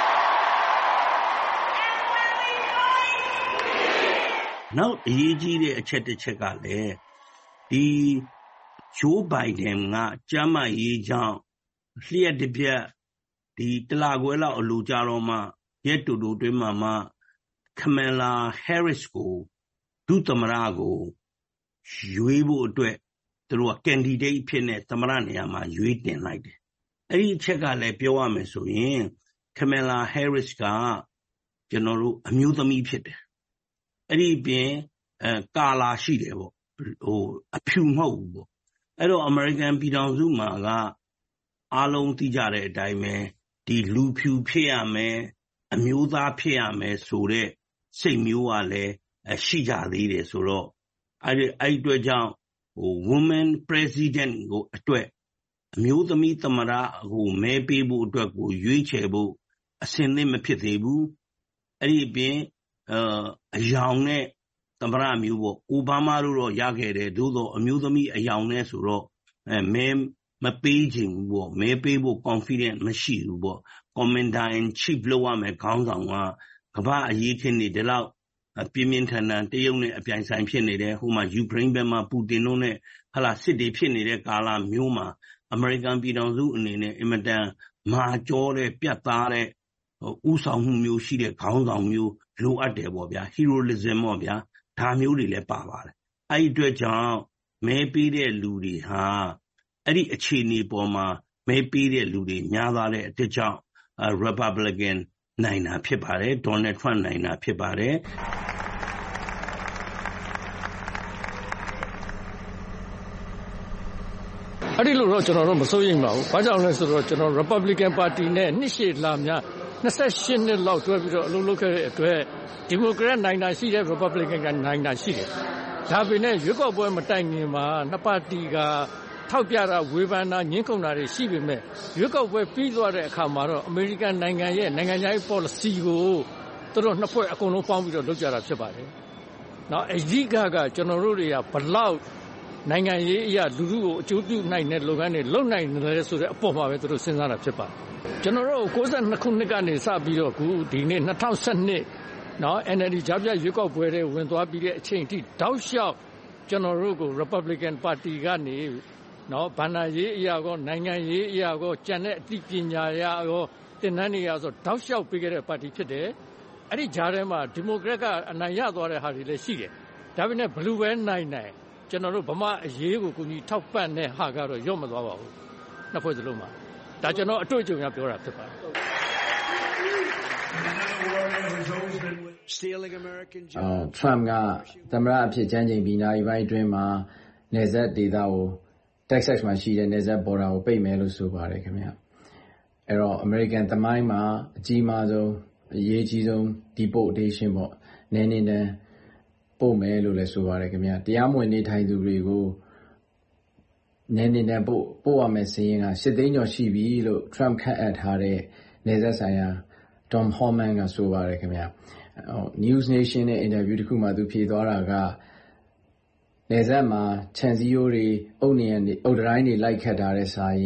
နောက်အရေးကြီးတဲ့အချက်တစ်ချက်ကလည်းဒီဂျိုးဘိုင်ဒန်ကကျမ်းမာရေးကြောင့်လျှက်တစ်ပြက်ဒီတလခွဲလောက်အလိုကြတော့မှရက်တူတူတွင်းမှာမှကမလာဟဲရစ်ကိုဒုသမရကိုရွေးဖို့အတွက်သူတို့က candidate ဖြစ်နေသမရနေရာမှာရွေးတင်လိုက်တယ်အဲ့ဒီအချက်ကလည်းပြောရမယ်ဆိုရင်ကမလာဟဲရစ်ကကျွန်တော်တို့အမျိုးသမီးဖြစ်တယ်အဲ့ဒီပြင်အဲကာလာရှိတယ်ပေါ့ဟိုအဖြူမဟုတ်ဘူးပေါ့အဲ့တော့ American ပြည်ထောင်စုမှာကအားလုံးသိကြတဲ့အတိုင်းပဲဒီလူဖြူဖြစ်ရမယ်အမျိုးသားဖြစ်ရမယ်ဆိုတဲ့စိတ်မျိုးကလည်းရှိကြသေးတယ်ဆိုတော့အဲ့ဒီအဲ့ဒီအတွက်ကြောင့်ဟို woman president ကိုအတွက်အမျိုးသမီးသမရဟိုမဲပေးဖို့အတွက်ကိုရွေးချယ်ဖို့အစင်သင့်မဖြစ်သေးဘူးအဲ့ဒီပြင်အယောင်နဲ့သမရမျိုးပေါ့အိုဘားမားတို့တော့ရခဲ့တယ်သို့သောအမျိုးသမီးအယောင်နဲ့ဆိုတော့အဲမဲမပေးခြင်းဘူးပေါ့မဲပေးဖို့ confident မရှိဘူးပေါ့ commander in chief လို့ရမယ်ခေါင်းဆောင်ကကမ္ဘာအရေးခင်းနေတယ်လို့ပြင်းပြင်းထန်ထန်တရုတ်နဲ့အပြိုင်ဆိုင်ဖြစ်နေတယ်ဟိုမှာယူကရိန်းဘက်မှာပူတင်တို့နဲ့ဟလာစစ်တွေဖြစ်နေတဲ့ကာလမျိုးမှာအမေရိကန်ပြည်ထောင်စုအနေနဲ့အင်မတန်မာကျောတဲ့ပြတ်သားတဲ့ဥဆောင်မှုမျိုးရှိတဲ့ခေါင်းဆောင်မျိုးလိုအပ်တယ်ပေါ့ဗျာ heroism ပေါ့ဗျာဒါမျိုးတွေလည်းပါပါတယ်အဲ့ဒီအတွက်ကြောင့်မဲပေးတဲ့လူတွေဟာအဲ့ဒီအခြေအနေပေါ်မှာမဲပေးတဲ့လူတွေများသွားတဲ့အတွက်ကြောင့် Republican နိုင်တာဖြစ်ပါတယ်ဒေါ်နယ်ထရမ့်နိုင်တာဖြစ်ပါတယ်အဲ့ဒီလိုတော့ကျွန်တော်တို့မစိုးရိမ်ပါဘူး။ဘာကြောင့်လဲဆိုတော့ကျွန်တော် Republican Party နဲ့နှစ်ရှည်လာများနှစ်ဆယ့်ရှစ်နှစ်လောက်တွဲပြီးတော့အလုပ်လုပ်ခဲ့တဲ့အတွက် Democrat နိုင်တာရှိတယ် Republican ကနိုင်တာရှိတယ်။ဒါပေမဲ့ရွေးကောက်ပွဲမတိုင်ခင်မှာနှစ်ပါတီကထောက်ပြတာဝေဖန်တာညှင်းခုန်တာတွေရှိပေမဲ့ရွေးကောက်ပွဲပြီးသွားတဲ့အခါမှာတော့ American နိုင်ငံရဲ့နိုင်ငံခြားရေး policy ကိုသူတို့နှစ်ဖွဲ့အကုန်လုံးပေါင်းပြီးတော့လုပ်ကြတာဖြစ်ပါတယ်။နောက်အကြီးကကကျွန်တော်တို့တွေကဘလောက်နိုင်ငံရေးအရာလူထုကိုအကျိုးပြုနိုင်တဲ့လုပ်ငန်းတွေလုပ်နိုင်တယ်ဆိုတဲ့အပေါ်မှာပဲသူတို့စဉ်းစားတာဖြစ်ပါတယ်။ကျွန်တော်တို့ကိုးနှစ်ခုနှစ်ကနေစပြီးတော့ခုဒီနေ့၂၀၁၂နော် N L D ကြားပြရွေးကောက်ပွဲတွေဝင်သွားပြီးတဲ့အချိန်အထိတောက်လျှောက်ကျွန်တော်တို့ကို Republican Party ကနေနော်ဗန္ဒာရေးအရာကောနိုင်ငံရေးအရာကောကြံတဲ့အသိပညာရရောတင်နန်းနေရဆိုတောက်လျှောက်ပေးခဲ့တဲ့ပါတီဖြစ်တယ်။အဲ့ဒီကြားထဲမှာ Democrat ကအနိုင်ရသွားတဲ့ဟာတွေလည်းရှိတယ်။ဒါပေမဲ့ဘလူးပဲနိုင်နိုင်ကျွန်တော်တို့ဗမာအရေးကိုကိုကြီးထောက်ပံ့တဲ့ဟာကတော့ရော့မသွားပါဘူးနှစ်ဖွဲ့စလုံးမှာဒါကျွန်တော်အတွေ့အကြုံရပြောတာဖြစ်ပါတယ်အော် Trump ကသမ္မတအဖြစ်ကြမ်းကြိမ်ပြီးနိုင်ပိုင်းအတွင်းမှာနယ်စပ်ဒေသကို Texas မှာရှိတဲ့နယ်စပ် border ကိုပိတ်မယ်လို့ဆိုပါတယ်ခင်ဗျအဲ့တော့ American သမိုင်းမှာအကြီးမားဆုံးအရေးကြီးဆုံး deportation ပေါ့နည်းနည်းနဲ့ပို့မယ်လို့လည်းဆိုပါတယ်ခင်ဗျတရားမဝင်နေထိုင်သူတွေကိုနည်းနည်းနဲ့ပို့ပို့ရမယ်စီးရင်ကရှစ်သိန်းကျော်ရှိပြီလို့ Trump ခန့်အပ်ထားတဲ့နယ်စပ်ဆိုင်ရာ Tom Homan ကဆိုပါတယ်ခင်ဗျNews Nation နဲ့ interview တစ်ခုမှသူဖြေသွားတာကနယ်စပ်မှာခြံစည်းရိုးတွေအုတ်နေရနေအုတ်တိုင်းတွေလိုက်ခတ်ထားတဲ့စာရင်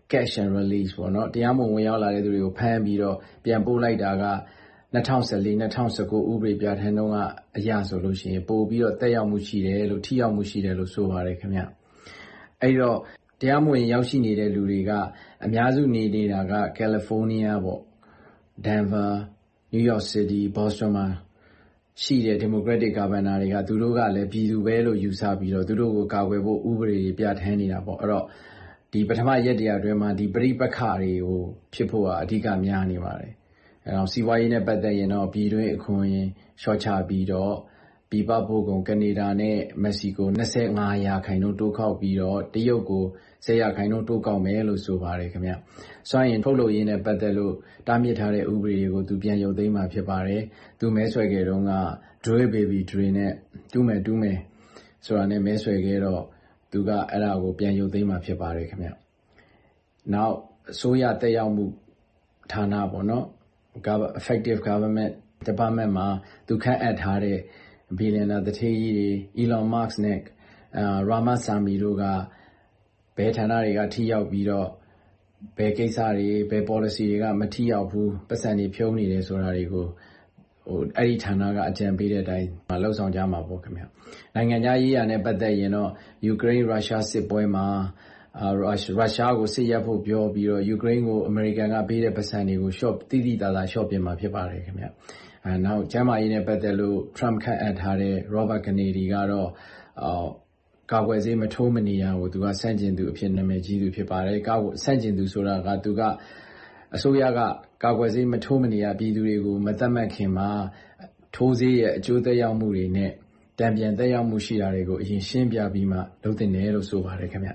catch and release ပေါ့နော်တရားမဝင်ဝင်ရောက်လာတဲ့သူတွေကိုဖမ်းပြီးတော့ပြန်ပို့လိုက်တာက၂၀၁၄ ၂၀၁၉ဥပဒေပြဋ္ဌာန်းတော့ကအရာဆိုလို့ရှိရင်ပို့ပြီးတော့တက်ရောက်မှုရှိတယ်လို့ထိရောက်မှုရှိတယ်လို့ဆိုပါတယ်ခင်ဗျအဲ့တော့တရားမဝင်ရောက်ရှိနေတဲ့လူတွေကအများစုနေနေတာကကယ်လီဖိုးနီးယားပေါ့ Denver New York City Boston မှာရှိတဲ့ Democratic Governor တွေကသူတို့ကလည်းပြည်သူပဲလို့ယူဆပြီးတော့သူတို့ကိုကာကွယ်ဖို့ဥပဒေတွေပြဋ္ဌာန်းနေတာပေါ့အဲ့တော့ဒီပထမရက်တရာအတွင်းမှာဒီပြိပက္ခတွေကိုဖြစ်ဖို့ကအဓိကများနေပါတယ်အဲ့တော့စီးပွားရေးနဲ့ပတ်သက်ရင်တော့ပြည်တွင်းအခွန်ရင်ရှော့ချပြီးတော့ပြည်ပပို့ကုန်ကနေဒါနဲ့မက္ကဆီကို၂၅ရာခိုင်နှုန်းတိုးကောက်ပြီးတော့တရုတ်ကို၁၀ရာခိုင်နှုန်းတိုးကောက်မယ်လို့ဆိုပါတယ်ခင်ဗျ။စွမ်းရင်ထုတ်လုပ်ရေးနဲ့ပတ်သက်လို့တားမြစ်ထားတဲ့ဥပဒေတွေကိုသူပြန်ရုပ်သိမ်းမှာဖြစ်ပါတယ်။သူမဲဆွယ်ခဲ့တုန်းက drill baby drill နဲ့တူးမယ်တူးမယ်ဆိုတာနဲ့မဲဆွယ်ခဲ့တော့သူကအဲ့ဒါကိုပြန်ရုပ်သိမ်းမှာဖြစ်ပါတယ်ခင်ဗျ။နောက်အစိုးရတက်ရောက်မှုဌာနပေါ့နော် effective government department မှာသူခန့်အပ်ထားတဲ့ဘီလီယံနာတထေးကြီးတွေ Elon Musk နဲ့အာ Ramaswamy တို့ကဘယ်ဌာနတွေကထိရောက်ပြီးတော့ဘယ်ကိစ္စတွေဘယ် policy တွေကမထိရောက်ဘူးပတ်စံတွေဖြုံးနေတယ်ဆိုတာတွေကိုဟိုအဲ့ဒီဌာနကအကြံပေးတဲ့အတိုင်းလှုပ်ဆောင်ကြမှာပေါ့ခင်ဗျနိုင်ငံခြားရေးရာနဲ့ပတ်သက်ရင်တော့ယူကရိန်းရုရှားစစ်ပွဲမှာအာရုရှားကိုစစ်ရပ်ဖို့ပြောပြီးတော့ယူကရိန်းကိုအမေရိကန်ကပေးတဲ့ပတ်စံတွေကို short တိတိတသား short ပြင်မှာဖြစ်ပါတယ်ခင်ဗျအဲနောက်ကျမ်းမာရေးနဲ့ပတ်သက်လို့ Trump ခန့်အပ်ထားတဲ့ Robert Kennedy ကတော့အာကာကွယ်ဆေးမထိုးမနေရကိုသူကစန့်ကျင်သူအဖြစ်နာမည်ကြီးသူဖြစ်ပါတယ်ကာကွယ်စန့်ကျင်သူဆိုတာကသူကအစိုးရကကာကွယ်ဆေးမထိုးမနေရပြည်သူတွေကိုမသတ်မှတ်ခင်မှာထိုးဆေးရဲ့အကျိုးသက်ရောက်မှုတွေနဲ့တံပြန်သက်ရောက်မှုရှိတာတွေကိုအရင်ရှင်းပြပြီးမှလုပ်သင့်တယ်လို့ဆိုပါတယ်ခင်ဗျ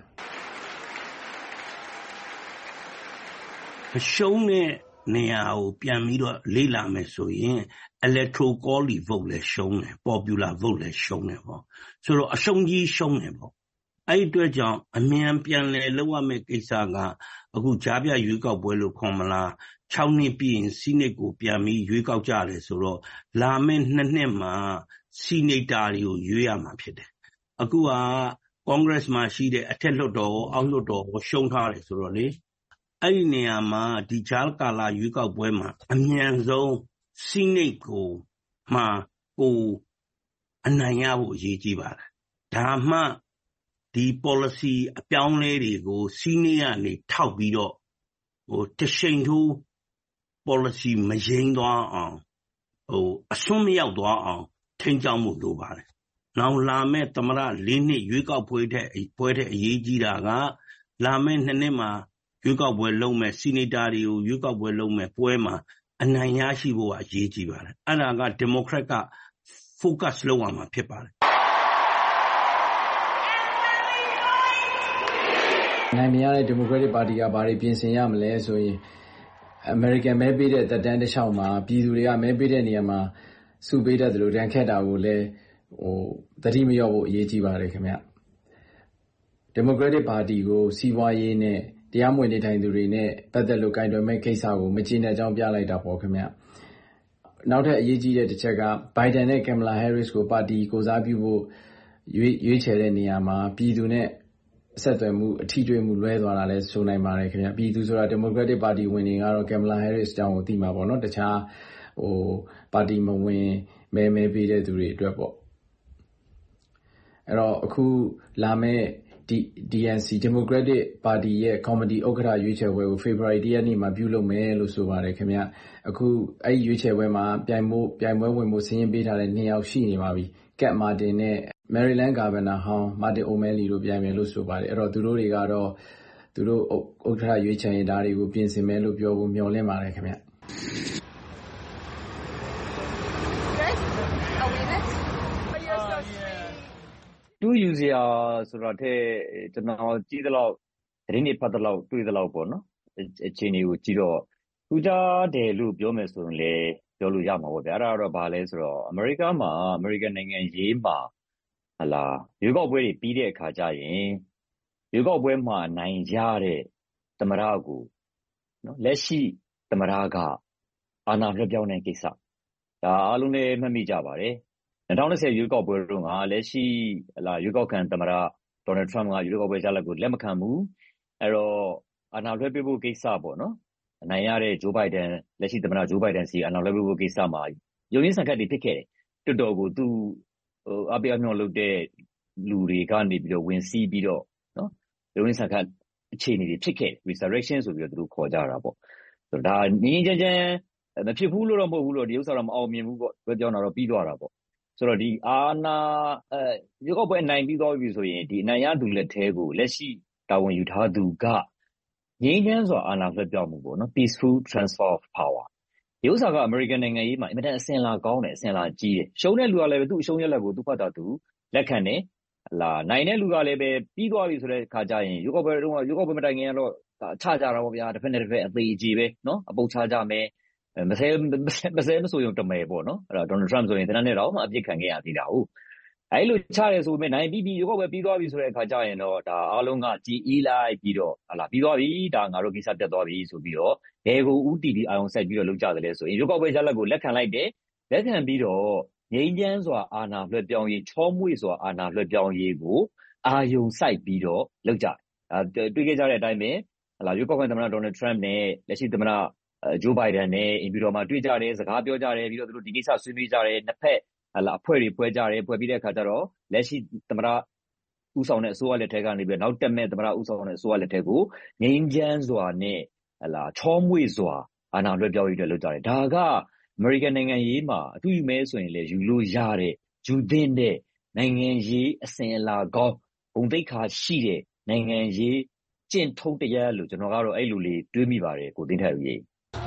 အရှုံးတဲ့နေရာကိုပြန်ပြီးတော့လေ့လာမယ်ဆိုရင် electoral college vote လည်းရှုံးတယ် popular vote လည်းရှုံးတယ်ပေါ့ဆိုတော့အရှုံးကြီးရှုံးတယ်ပေါ့အဲ့ဒီအတွက်ကြောင့်အမြန်ပြန်လည်လုပ်ရမယ့်ကိစ္စကအခုကြားပြရွေးကောက်ပွဲလို့ခေါ်မလား၆နှစ်ပြည့်ရင်စီနိတ်ကိုပြန်ပြီးရွေးကောက်ကြတယ်ဆိုတော့လာမယ့်နှစ်နှစ်မှာစီနိတ်တာတွေကိုရွေးရမှာဖြစ်တယ်အခုက Congress မှာရှိတဲ့အထက်လွှတ်တော်အောက်လွှတ်တော်ကိုရှုံးထားတယ်ဆိုတော့လေအဲ့ဒီနေရာမှာဒီဂျာကာလာရွေးကောက်ပွဲမှာအမြန်ဆုံးစီနိတ်ကိုမှကိုအနိုင်ရဖို့အရေးကြီးပါတယ်ဒါမှဒီ policy အပြောင်းလဲတွေကိုစီနိတ်ကနေထောက်ပြီးတော့ဟိုတရှိန်ထိုး policy မရင်းသွားအောင်ဟိုအစွန်းမရောက်သွားအောင်ထိန်းကျောင်းမှုလိုပါတယ်နောက်လာမဲ့သမရ၄နှစ်ရွေးကောက်ပွဲတဲ့ပွဲတဲ့အရေးကြီးတာကလာမဲ့နှစ်နှစ်မှာရွေးကောက်ပွဲလုပ်မဲ့စီနီတာတွေကိုရွေးကောက်ပွဲလုပ်မဲ့ပွဲမှာအနိုင်ရရှိဖို့အရေးကြီးပါတယ်အဲ့ဒါကဒီမိုကရက်က focus လုပ်ရမှာဖြစ်ပါတယ်နိုင်မြရတဲ့ Democratic Party ကဘာတွေပြင်ဆင်ရမလဲဆိုရင် American မဲပေးတဲ့တက်တန်းတစ်လျှောက်မှာပြည်သူတွေကမဲပေးတဲ့နေရာမှာစုပေးတတ်တယ်လို့တန်ခက်တာကိုလည်းဟိုတတိမရောက်ဖို့အရေးကြီးပါတယ်ခင်ဗျ Democratic Party ကိုစီးပွားရေးနဲ့တရားမဝင်နေထိုင်သူတွေနဲ့ပတ်သက်လို့ကင်တွယ်မဲ့ကိစ္စကိုမကျေနပ်ကြောင်းပြလိုက်တာပေါ့ခင်ဗျနောက်ထပ်အရေးကြီးတဲ့တစ်ချက်က Biden နဲ့ Kamala Harris ကိုပါတီကိုစားပြုဖို့ရွေးရွေးချယ်တဲ့နေရာမှာပြည်သူနဲ့ဆက်သွယ်မှုအထီးကျွေးမှုလွဲသွားတာလဲဆိုနိုင်ပါတယ်ခင်ဗျပြည်သူဆိုတာ Democratic Party ဝင်တွေကတော့ Kamala Harris အကြောင်းကိုသိမှာပေါ့နော်တခြားဟိုပါတီမဝင်မဲမဲပေးတဲ့သူတွေအတွက်ပေါ့အဲ့တော့အခုလာမယ့်ဒီ D N C Democratic Party ရဲ့ Committee ဥက္ကဋ္ဌရွေးချယ်ပွဲကို February တစ်ရက်နေ့မှာပြုလုပ်မယ်လို့ဆိုပါတယ်ခင်ဗျအခုအဲ့ဒီရွေးချယ်ပွဲမှာပြိုင်ဖို့ပြိုင်ပွဲဝင်ဖို့စီရင်ပေးထားတဲ့နှစ်ယောက်ရှိနေပါပြီ Kat Martin နဲ့ Maryland Governor ဟောင်း Martin O'Malley တို့ပြိုင်မယ်လို့ဆိုပါတယ်အဲ့တော့သူတို့တွေကတော့သူတို့ဥက္ကဋ္ဌရွေးချယ်ရင်ဒါတွေကိုပြင်ဆင်မယ်လို့ပြောဖို့မျှော်လင့်ပါတယ်ခင်ဗျတူးယူစရာဆိုတာတဲ့ကျွန်တော်ကြည့်သလောက်သတင်းတွေဖတ်သလောက်တွေ့သလောက်ပေါ့နော်အခြေအနေကိုကြည့်တော့ထူးခြားတယ်လို့ပြောမယ်ဆိုရင်လည်းပြောလို့ရမှာပေါ့ဗျာအဲ့ဒါတော့ဘာလဲဆိုတော့အမေရိကမှာအမေရိကန်နိုင်ငံရေးမှာဟလာရွေးကောက်ပွဲတွေပြီးတဲ့အခါကျရင်ရွေးကောက်ပွဲမှာနိုင်ရတဲ့သမရကိုနော်လက်ရှိသမရကအာဏာလွှဲပြောင်းတဲ့ကိစ္စဒါအားလုံးလည်းမှတ်မိကြပါတယ်၂၀၂၀ရွေးကောက်ပွဲတုန်းကလက်ရှိဟလာရွေးကောက်ခံသမရဒေါ်နယ်ထရမ့်ကရွေးကောက်ပွဲရလဒ်ကိုလက်မခံဘူးအဲ့တော့အာဏာလွှဲပေးဖို့ကိစ္စပေါ့နော်အနိုင်ရတဲ့ဂျိုးဘိုင်ဒန်လက်ရှိသမ္မတဂျိုးဘိုင်ဒန်စီအာဏာလွှဲပေးဖို့ကိစ္စမှာယုံရင်းဆန်ခတ်တွေဖြစ်ခဲ့တယ်တော်တော်ကိုသူဟိုအပိအမျောလုပ်တဲ့လူတွေကနေပြီးတော့ဝင်စီးပြီးတော့နော်ယုံရင်းဆန်ခတ်အခြေအနေတွေဖြစ်ခဲ့ resurrection ဆိုပြီးတော့သူတို့ခေါ်ကြတာပေါ့ဆိုတော့ဒါငင်းချင်းချင်းမဖြစ်ဘူးလို့တော့မဟုတ်ဘူးလို့ဒီဥစ္စာတော့မအောင်မြင်ဘူးပေါ့ပြောကြောင်းတော့ပြီးသွားတာပေါ့ဆိုတော့ဒီအာနာအဲရုပ်ောက်ပွဲအနိုင်ပြီးသွားပြီဆိုရင်ဒီအနိုင်ရသူလက်ထဲကိုလက်ရှိတာဝန်ယူထားသူကငြိမ်းချမ်းစွာအာဏာလွှဲပြောင်းမှုပေါ့နော် peaceful transfer of power ဒီဥစ္စာကအမေရိကန်နိုင်ငံရေးမှာအင်မတန်အစင်လာကောင်းတယ်အစင်လာကြီးတယ်ရှုံးတဲ့လူကလည်းပဲသူ့အရှုံးရလက်ကိုသူ့ဖတ်တာသူလက်ခံတယ်လာနိုင်တဲ့လူကလည်းပဲပြီးသွားပြီဆိုတဲ့ခါကျရင်ရုပ်ောက်ပွဲတော့ရုပ်ောက်ပွဲမတိုင်ခင်ကတော့ချကြတာပေါ့ဗျာတစ်ဖက်နဲ့တစ်ဖက်အသေးအကြီးပဲနော်အပုတ်ချကြမယ်မဆဲမဆဲမဆိုရုံတမယ်ပေါ့နော်အဲ့တော့ဒေါ်နယ်ထရမ့်ဆိုရင်တနက်နေ့တော့မှအပြစ်ခံခဲ့ရသေးတာဟုတ်အဲ့လိုချရဲဆိုပေမဲ့နိုင်ပြီးပြီးရုပ်ောက်ပွဲပြီးသွားပြီဆိုတဲ့အခါကျရင်တော့ဒါအားလုံးကကြည်အေးလိုက်ပြီးတော့ဟာလာပြီးသွားပြီဒါငါတို့ကိစ္စတက်သွားပြီဆိုပြီးတော့ဘယ်ကိုဦးတီပြီးအာရုံစိုက်ပြီးတော့လုပ်ကြတယ်လဲဆိုရင်ရုပ်ောက်ပွဲရလက်ကိုလက်ခံလိုက်တယ်လက်ခံပြီးတော့ငြိမ်းချမ်းစွာအာဏာလွှဲပြောင်းရေးချောမွေ့စွာအာဏာလွှဲပြောင်းရေးကိုအာရုံစိုက်ပြီးတော့လုပ်ကြတယ်အဲတွေ့ခဲ့ကြတဲ့အတိုင်းပဲဟာလာရုပ်ောက်ပွဲသမ္မတဒေါ်နယ်ထရမ့်နဲ့လက်ရှိသမ္မတဂျိုးဘိုင်ဒန်နဲ့အင်ပီတော်မှာတွေ့ကြတယ်စကားပြောကြတယ်ပြီးတော့သူတို့ဒီကိစ္စဆွေးနွေးကြတယ်နှစ်ဖက်ဟလာအဖွဲ့တွေဖွဲ့ကြတယ်ဖွဲ့ပြီးတဲ့အခါကျတော့လက်ရှိသမ္မတဦးဆောင်တဲ့အစိုးရလက်ထက်ကနေပြီးနောက်တက်မဲ့သမ္မတဦးဆောင်တဲ့အစိုးရလက်ထက်ကိုငြိမ်းချမ်းစွာနဲ့ဟလာချောမွေ့စွာအာဏာလွှဲပြောင်းရေးတွေလုပ်ကြတယ်ဒါကအမေရိကန်နိုင်ငံရေးမှာအထူးယူမဲဆိုရင်လေယူလို့ရတဲ့ယူသင့်တဲ့နိုင်ငံရေးအစဉ်အလာကောင်းဂုဏ်သိက္ခာရှိတဲ့နိုင်ငံရေးကျင့်ထုံးတရားလို့ကျွန်တော်ကတော့အဲ့လိုလေးတွေးမိပါတယ်ကိုသိန်းထိုက်ဦးကြီး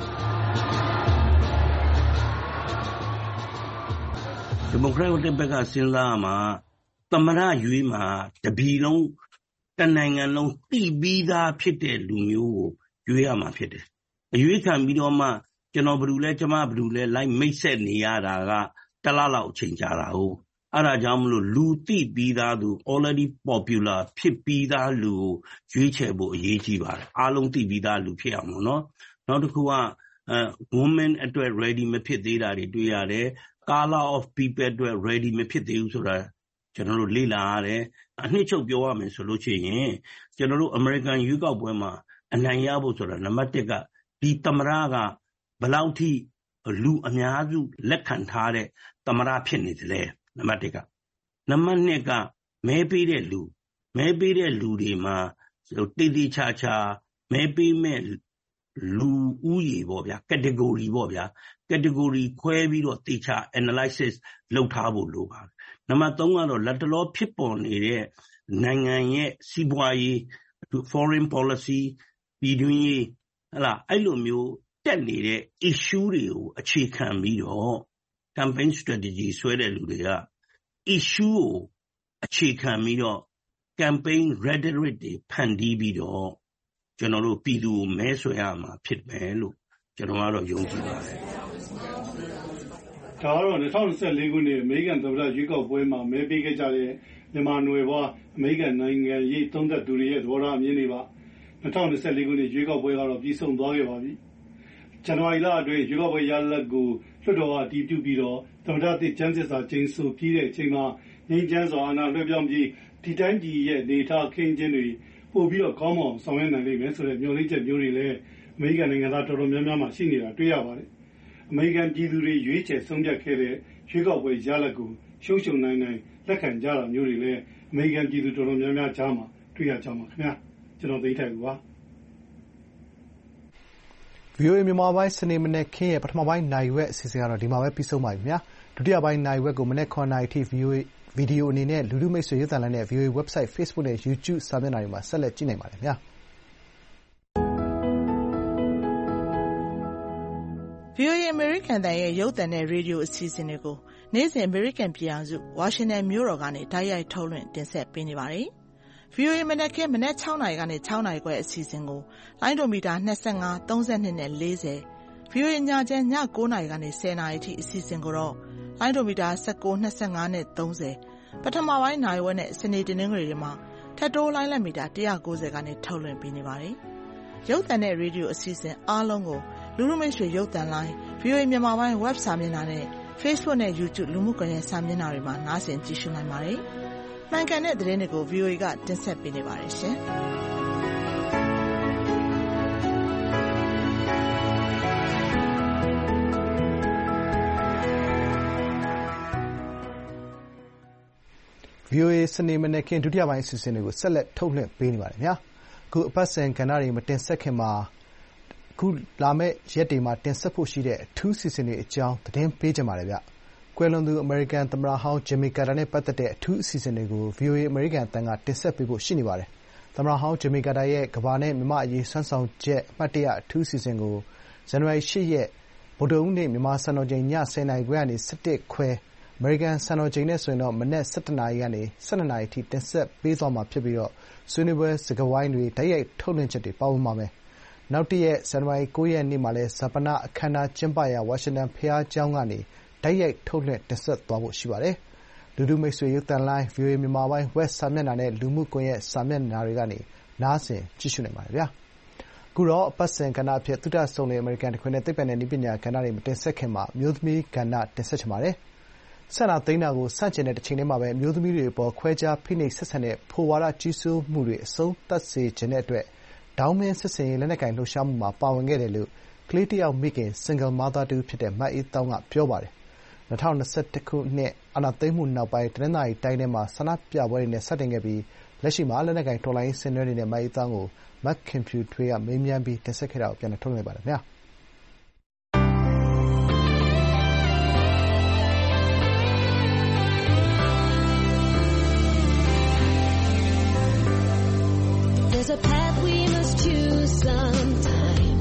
ဒီမိုကရက်တစ်ဘက်ကစဉ်းစားမှာသမ္မတရွေးမှာတပြည်လုံးတနိုင်ငံလုံးတိပြီးသားဖြစ်တဲ့လူမျိုးကိုရွေးရမှာဖြစ်တယ်အရွေးခံပြီးတော့မှကျွန်တော်ဘယ်လိုလဲကျမဘယ်လိုလဲလိုက်မိတ်ဆက်နေရတာကတလားလောက်အချိန်ကြာတာဟုတ်အဲ့ဒါကြောင့်မလို့လူတိပြီးသားသူ already popular ဖြစ်ပြီးသားလူကိုရွေးချယ်ဖို့အရေးကြီးပါတယ်အားလုံးတိပြီးသားလူဖြစ်အောင်လို့နော်နောက်တစ်ခုကအဲ women အတွက် ready မဖြစ်သေးတာတွေတွေ့ရတယ်color of people အတွက် ready မဖြစ်သေးဘူးဆိုတာကျွန်တော်တို့လေ့လာရတယ်အနှစ်ချုပ်ပြောရမယ်ဆိုလို့ရှိရင်ကျွန်တော်တို့ American ရွေးကောက်ပွဲမှာအနိုင်ရဖို့ဆိုတာနံပါတ်တစ်ကဒီသမ္မတကဘယ်လောက်ထိလူအများစုလက်ခံထားတဲ့သမ္မတဖြစ်နေတယ်လဲနံပါတ်တစ်ကနံပါတ်နှစ်ကမဲပေးတဲ့လူမဲပေးတဲ့လူတွေမှာတိတိကျကျမဲပေးမဲ့လူဦးရေပေါ့ဗျာ category ပေါ့ဗျာ category ခွဲပြီးတော့တိကျ analysis လုပ်ထားဖို့လိုပါတယ်နံပါတ်သုံးကတော့လက်တလောဖြစ်ပေါ်နေတဲ့နိုင်ငံရဲ့စီးပွားရေး foreign policy ပြည်တွင်းရေးဟလာအဲ့လိုမျိုးတက်နေတဲ့ issue တွေကိုအခြေခံပြီးတော့ campaign strategy ဆွဲတဲ့လူတွေက issue ကိုအခြေခံပြီးတော့ campaign rhetoric တွေဖန်တီးပြီးတော့ကျွန်တော်တို့ပြည်သူကိုမဲဆွယ်ရမှာဖြစ်မယ်လို့ကျွန်တော်ကတော့ယုံကြည်ပါတယ်ဒါကတော့၂၀၂၄ခုနှစ်အမေရိကန်သမ္မတရွေးကောက်ပွဲမှာမဲပေးခဲ့ကြတဲ့မြန်မာနွယ်ဘွားအမေရိကန်နိုင်ငံရေးသုံးသပ်သူတွေရဲ့သဘောထားအမြင်တွေပါ၂၀၂၄ခုနှစ်ရွေးကောက်ပွဲကတော့ပြီးဆုံးသွားခဲ့ပါပြီဇန်နဝါရီလအတွင်းရွေးကောက်ပွဲရလဒ်ကိုလွှတ်တော်ကအတည်ပြုပြီးတော့သမ္မတသစ်ကျမ်းသစ္စာကျိန်ဆိုပြီးတဲ့အချိန်မှာငြိမ်းချမ်းစွာအာဏာလွှဲပြောင်းပြီးဒီတိုင်းပြည်ရဲ့နေထားခင်းကျင်းတွေပို့ပြီးတော့ကောင်းမွန်ဆောင်ရွက်နိုင်လိမ့်မယ်ဆိုတဲ့မျှော်လင့်ချက်မျိုးတွေလည်းအမေရိကန်နိုင်ငံသားတော်တော်များများမှာရှိနေတာတွေ့ရပါတယ်အမေရိကန်ပြည်သူတွေရွေးချယ်ဆုံးဖြတ်ခဲ့တဲ့ရွေးကောက်ပွဲရလဒ်ကိုရှုံးရှုံနိုင်နိုင်လက်ခံကြတာမျိုးတွေလည်းအမေရိကန်ပြည်သူတော်တော်များများကြားမှာတွေ့ရကြမှာခင်ဗျာကျွန်တော်သိထိုက်ဘူးပါဗွီအိုအေ မြန်မာပိုင်းစနေမနက်ခင်းရဲ့ပထမပိုင်းနိုင်ဝက်အစီအစဉ်ကတော့ဒီမှာပဲပြီးဆုံးပါပြီခင်ဗျာဒုတိယပိုင်းနိုင်ဝက်ကိုမနက်ခုနှစ်နာရီထိ ဗီအိုအေ ဗီဒီယိုအနေနဲ့လူထုမိတ်ဆွေရုပ်သံလိုင်းနဲ့ ဗီအိုအေ website Facebook နဲ့ YouTube စာမျက်နှာတွေမှာဆက်လက်ကြည့်နိုင်ပါတယ်ခင်ဗျာဗွီအိုအေ အမေရိကန်အသံရဲ့ရုပ်သံနဲ့ရေဒီယိုအစီအစဉ်တွေကိုနေ့စဉ်အမေရိကန်ပြည်ထောင်စုဝါရှင်တန်မြို့တော်ကနေတိုက်ရိုက်ထုတ်လွှင့်တင်ဆက်ပေးနေပါတယ်။ ဗွီအိုအေမနက်ခင်းမနက်၆နာရီကနေ၆နာရီခွဲအစီအစဉ်ကိုလိုင်းဒိုမီတာ၂၅၊၃၂နဲ့၄၀၊ ဗွီအိုအေညချမ်းည၉နာရီကနေ၁၀နာရီထိအစီအစဉ်ကိုတော့လိုင်းဒိုမီတာ၁၉၊၂၅နဲ့၃၀ပထမပိုင်းနိုင်ဝက်နဲ့စနေတနင်္ဂနွေတွေမှာထပ်တိုးလိုင်းလက်မီတာ၁၉၀ကနေထုတ်လွှင့်ပေးနေပါတယ်။ရုပ်သံနဲ့ရေဒီယိုအစီအစဉ်အားလုံးကိုလူလူမိတ်ဆွေရုပ်သံလိုင်း ဗွီအိုအေမြန်မာပိုင်း web စာမျက်နှာနဲ့ Facebook နဲ့ YouTube လူမှုကွန်ရက်စာမျက်နှာတွေမှာနားဆင်ကြည့်ရှုနိုင်ပါတယ်။မှန်ကန်တဲ့သတင်းတွေကို ဗွီအိုအေကတင်ဆက်ပေးနေပါတယ်ရှင်။ဗွီအိုအေစနေမနက်ခင်းဒုတိယပိုင်းအစီအစဉ်တွေကိုဆက်လက်ထုတ်လွှင့်ပေးနေပါတယ်ခင်ဗျာ။အခုအပတ်စဉ်ကဏ္ဍတွေမတင်ဆက်ခင်မှာအခုလာမယ့်ရက်တွေမှာတင်ဆက်ဖို့ရှိတဲ့အထူးအစီအစဉ်တွေအကြောင်းသတင်းပေးချင်ပါတယ်ဗျ။ကွယ်လွန်သူအမေရိကန်သမ္မတဟောင်းဂျင်မီကာတာနဲ့ပတ်သက်တဲ့အထူးအစီအစဉ်တွေကို ဗွီအိုအေအမေရိကန်အသံကတင်ဆက်ပေးဖို့ရှိနေပါတယ်။သမ္မတဟောင်းဂျင်မီကာတာရဲ့ကမ္ဘာနဲ့မြန်မာ့အရေးစွမ်းဆောင်ချက်အမှတ်တရအထူးအစီအစဉ်ကိုဇန်နဝါရီ၈ရက်ဗုဒ္ဓဟူးနေ့မြန်မာစံတော်ချိန်ညဆယ်နာရီခွဲကနေ၁၁ခွဲအမေရိကန်စံတော်ချိန်နဲ့ဆိုရင်တော့မနက်၁၁နာရီကနေ၁၂နာရီအထိတင်ဆက်ပေးသွားမှာဖြစ်ပြီးဆွေးနွေးပွဲစကားဝိုင်းတွေတိုက်ရိုက်ထုတ်လွှင့်ချက်တွေပါဝင်ပါမယ်။နောက်တရက်ဇန်နဝါရီ၉ရက်နေ့မှာလည်းဈာပနအခမ်းအနားကျင်းပရာဝါရှင်တန်ဘုရားကျောင်းကနေတိုက်ရိုက်ထုတ်လွှင့်တင်ဆက်သွားဖို့ရှိပါတယ်။လူထုမိတ်ဆွေရုပ်သံလိုင်း ဗွီအိုအေမြန်မာပိုင်း Web စာမျက်နှာနဲ့လူမှုကွန်ရက်စာမျက်နှာတွေကနေနားဆင်ကြည့်ရှုနိုင်ပါတယ်ဗျာ။အခုတော့အပတ်စဉ်ကဏ္ဍအဖြစ်သုတစုံလင်အမေရိကန်တခွင်နဲ့သိပ္ပံနဲ့နည်းပညာကဏ္ဍတွေမတင်ဆက်ခင်မှာအမျိုးသမီးကဏ္ဍတင်ဆက်ချင်ပါတယ်။စစ်အာဏာသိမ်းတာကိုဆန့်ကျင်တဲ့တချိန်တည်းမှာပဲအမျိုးသမီးတွေအပေါ်ခွဲခြားဖိနှိပ်ဆက်ဆံတဲ့ဖိုဝါဒကြီးစိုးမှုတွေအဆုံးသတ်စေချင်တဲ့အတွက်ဒေါင်းမင်းစစ်ဆင်ရေးလက်နက်ကိုင်လှုပ်ရှားမှုမှာပါဝင်ခဲ့တယ်လို့ကလေးတယောက်မိခင် Single Mother တဦးဖြစ်တဲ့မအေးသောင်းကပြောပါတယ်။၂၀၂၁ခုနှစ်အာဏာသိမ်းမှုနောက်ပိုင်းတနင်္သာရီတိုင်းထဲမှာဆန္ဒပြပွဲတွေနဲ့စတင်ခဲ့ပြီးလက်ရှိမှာလက်နက်ကိုင်တော်လှန်ရေးဆင်နွှဲနေတဲ့မအေးသောင်းကိုမခင်ဖြူထွေးကမေးမြန်းပြီးတင်ဆက်ခဲ့တာကိုပြန်လည်ထုတ်လွှင့်လိုက်ပါတယ်ခင်ဗျာ။ There's a path we must choose sometime.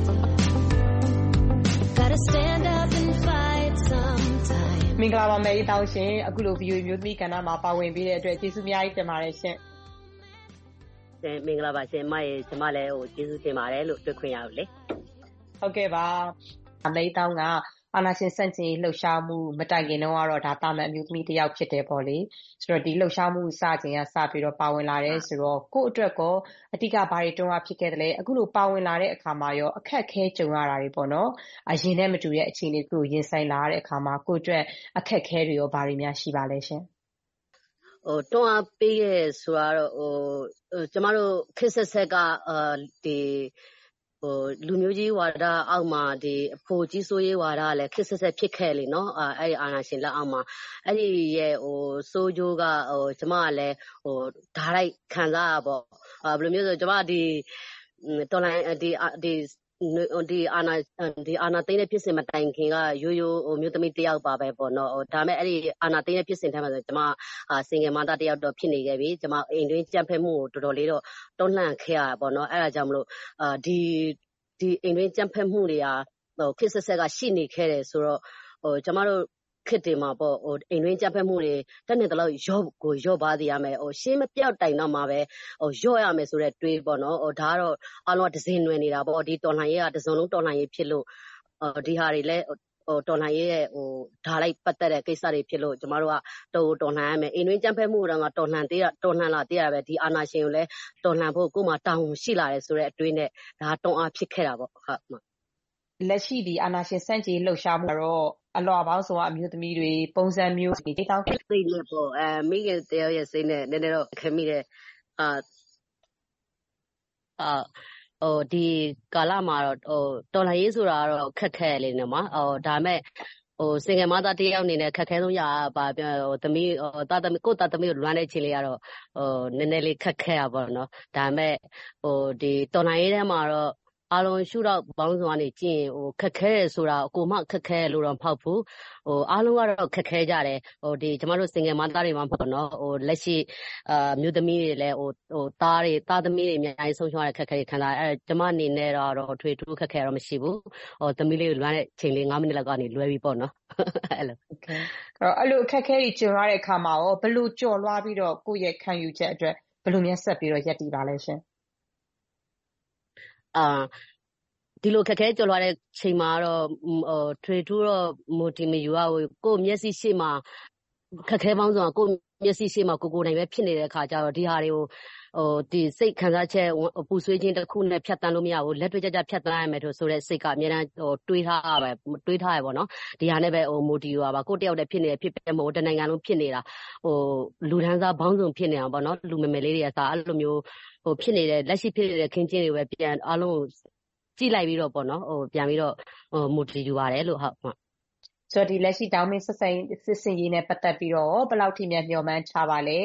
Gotta stand up and fight sometime. မင်္ဂလာပါမေးတောင်းရှင်အခုလို ဗီအိုအေမျိုးသမီးကဏ္ဍမှာပါဝင်ပြီးတဲ့အတွက်ကျေးဇူးအများကြီးတင်ပါတယ်ရှင်မင်္ဂလာပါရှင်မရေကျွန်မလည်းဟိုကျေးဇူးတင်ပါတယ်လို့တွေ့ခွင့်ရလို့လေဟုတ်ကဲ့ပါမေးတောင်းကအာဏာရှင်စန့်ကျင်ရေးလှုပ်ရှားမှုမတိုင်ခင်တုန်းကတော့ဒါတာမန်အမျိုးသမီးတစ်ယောက်ဖြစ်တယ်ပေါ့လေဆိုတော့ဒီလှုပ်ရှားမှုစချိန်ကစပြီးတော့ပါဝင်လာတယ်ဆိုတော့ကိုယ့်အတွက်ကောအဓိကဘာတွေတွန်းအားဖြစ်ခဲ့တယ်လဲအခုလိုပါဝင်လာတဲ့အခါမှာရောအခက်အခဲကြုံရတာတွေပေါ့နော်အရင်နဲ့မတူတဲ့အခြေအနေကိုရင်ဆိုင်လာရတဲ့အခါမှာကိုယ့်အတွက်အခက်အခဲတွေရောဘာတွေများရှိပါလဲရှင်ဟိုတွန်းအားပေးရဲဆိုတော့ဟိုကျမတို့ခစ်ဆက်ဆက်ကအာဒီဟိုလူမျိုးကြီးဝါဒအောက်မှာဒီအဖို့ကြီးစိုးရေးဝါဒလည်းခစ်ဆက်ဆက်ဖြစ်ခဲ့လေနော်အဲအဲ့ဒီအာဏာရှင်လက်အောက်မှာအဲ့ဒီရဲ့ဟိုစိုးကြိုးကဟိုကျမကလည်းဟိုဓာတ်လိုက်ခံစားရပေါ့ဘယ်လိုမျိုးဆိုကျမဒီတော်လိုင်းဒီဒီဒီအာနာဒီအာနာသိန်းတဲ့ဖြစ်စဉ်မတိုင်ခင်ကရိုးရိုးဟိုမျိုးသမီးတယောက်ပါပဲပေါ့နော်ဟိုဒါမဲ့အဲ့ဒီအာနာသိန်းတဲ့ဖြစ်စဉ်ထဲမှာဆိုကျွန်မအာစင်ငယ်မသားတယောက်တော့ဖြစ်နေခဲ့ပြီကျွန်မအိမ်တွင်းကြက်ဖက်မှုကိုတော်တော်လေးတော့တွန်းလှန်ခဲ့ရပေါ့နော်အဲ့ဒါကြောင့်မလို့အာဒီဒီအိမ်တွင်းကြက်ဖက်မှုတွေဟာဟိုခစ်ဆက်ဆက်ကရှိနေခဲ့တယ်ဆိုတော့ဟိုကျွန်မတို့ခစ်တင်မှာပေါ့ဟိုအိမ်တွင်းကြက်ဖက်မှုတွေတက်နေတလို့ရော့ကိုရော့ပါသေးရမယ်ဟိုရှင်းမပြောက်တိုင်တော့မှာပဲဟိုရော့ရမယ်ဆိုတဲ့တွေးပေါ့နော်ဟိုဒါကတော့အလုံးကဒဇင်နွယ်နေတာပေါ့ဒီတော်လှန်ရေးကဒဇုံလုံးတော်လှန်ရေးဖြစ်လို့ဟိုဒီဟာတွေလည်းဟိုတော်လှန်ရေးရဲ့ဟိုဓာလိုက်ပတ်သက်တဲ့ကိစ္စတွေဖြစ်လို့ကျမတို့ကတော်တော်လှန်ရမယ်အိမ်တွင်းကြက်ဖက်မှုတော့ကတော်လှန်သေးတာတော်လှန်လာသေးရပဲဒီအာဏာရှင်ကိုလည်းတော်လှန်ဖို့ကိုယ်မှတောင်းရှိလာတယ်ဆိုတဲ့အတွေးနဲ့ဒါတွန်းအားဖြစ်ခဲ့တာပေါ့ဟုတ်လက်ရှိဒီအာဏာရှင်စန့်ကျင်လှုပ်ရှားမှုကတော့အလွှာပေါင်းစုံအမျိုးသမီးတွေပုံစံမျိုးတွေတောင်းစိတ်နဲ့ပေါ့အဲမိခင်တယောက်ရဲ့စိတ်နဲ့နည်းနည်းတော့ခင်မိတယ်အာအာဟိုဒီကာလမှာတော့ဟိုတော်လှန်ရေးဆိုတာကတော့ခက်ခဲလေးနေမှာဟိုဒါမဲ့ဟိုစင်ငယ်မသားတယောက်အနေနဲ့ခက်ခဲဆုံးရပါဟိုသမီးဟိုတာသမီးကိုတာသမီးကိုလွမ်းတဲ့ချိန်လေးကတော့ဟိုနည်းနည်းလေးခက်ခဲရပါတော့နော်ဒါမဲ့ဟိုဒီတော်လှန်ရေးထဲမှာတော့အားလုံးရှုတော့ပေါင်းစုံကနေကြည့်ရင်ဟိုခက်ခဲရဆိုတာအကိုမှခက်ခဲလို့တော့မဟုတ်ဘူးဟိုအားလုံးကတော့ခက်ခဲကြတယ်ဟိုဒီကျမတို့စင်ငယ်မသားတွေမှာပေါ့နော်ဟိုလက်ရှိအာမြို့သမီးတွေလည်းဟိုဟိုသားတွေသားသမီးတွေအများကြီးဆုံးရှုံးရတဲ့ခက်ခဲခံစားအဲကျမအနေနဲ့တော့ထွေထူးခက်ခဲတော့မရှိဘူးဟိုသမီးလေးကိုလွမ်းတဲ့ချိန်လေး၅မိနစ်လောက်ကနေလွဲပြီးပေါ့နော်အဲ့လို Okay အဲ့လိုအခက်ခဲကြီးကြုံရတဲ့အခါမှာရောဘယ်လိုကြော်လွှားပြီးတော့ကိုယ့်ရဲ့ခံယူချက်အတွက်ဘယ်လိုများဆက်ပြီးတော့ရပ်တည်ပါလဲရှင်အာဒီလိုခက်ခဲကြော်လွှားတဲ့ချိန်မှာတော့ဟိုထွေထူးတော့မိုတီမီယူอ่ะဟိုကိုမျက်စိရှိမှခက်ခဲပေါင်းစုံကိုမျက်စိရှိမှကိုကိုနိုင်ပဲဖြစ်နေတဲ့အခါကျတော့ဒီဟာတွေကိုဟိုဒီစိတ်ခံစားချက်ပူဆွေးခြင်းတစ်ခုနဲ့ဖြတ်တန်းလို့မရဘူးလက်တွေ့ကြကြဖြတ်တန်းရမယ်ဆိုတဲ့စိတ်ကအများအားဟိုတွေးထားရပဲတွေးထားရပေါ့နော်ဒီဟာနဲ့ပဲဟိုမိုတီယူပါကိုတယောက်တည်းဖြစ်နေဖြစ်ပဲမဟုတ်တနိုင်ငံလုံးဖြစ်နေတာဟိုလူဒန်းစားဘောင်းစုံဖြစ်နေတာပေါ့နော်လူမမယ်လေးတွေကစားအဲ့လိုမျိုးဟိုဖြစ်နေတဲ့လက်ရှိဖြစ်နေတဲ့ခင်းချင်းတွေပဲပြန်အားလုံးကြည့်လိုက်ပြီးတော့ပေါ့နော်ဟိုပြန်ပြီးတော့ဟိုမိုတီယူပါတယ်လို့ဟုတ်ဟုတ်ဆိုတော့ဒီလက်ရှိတောင်းမင်းဆက်ဆိုင်စစ်စင်ရေးနဲ့ပတ်သက်ပြီးတော့ဘယ်လောက်ထိများမျှော်မှန်းချပါလဲ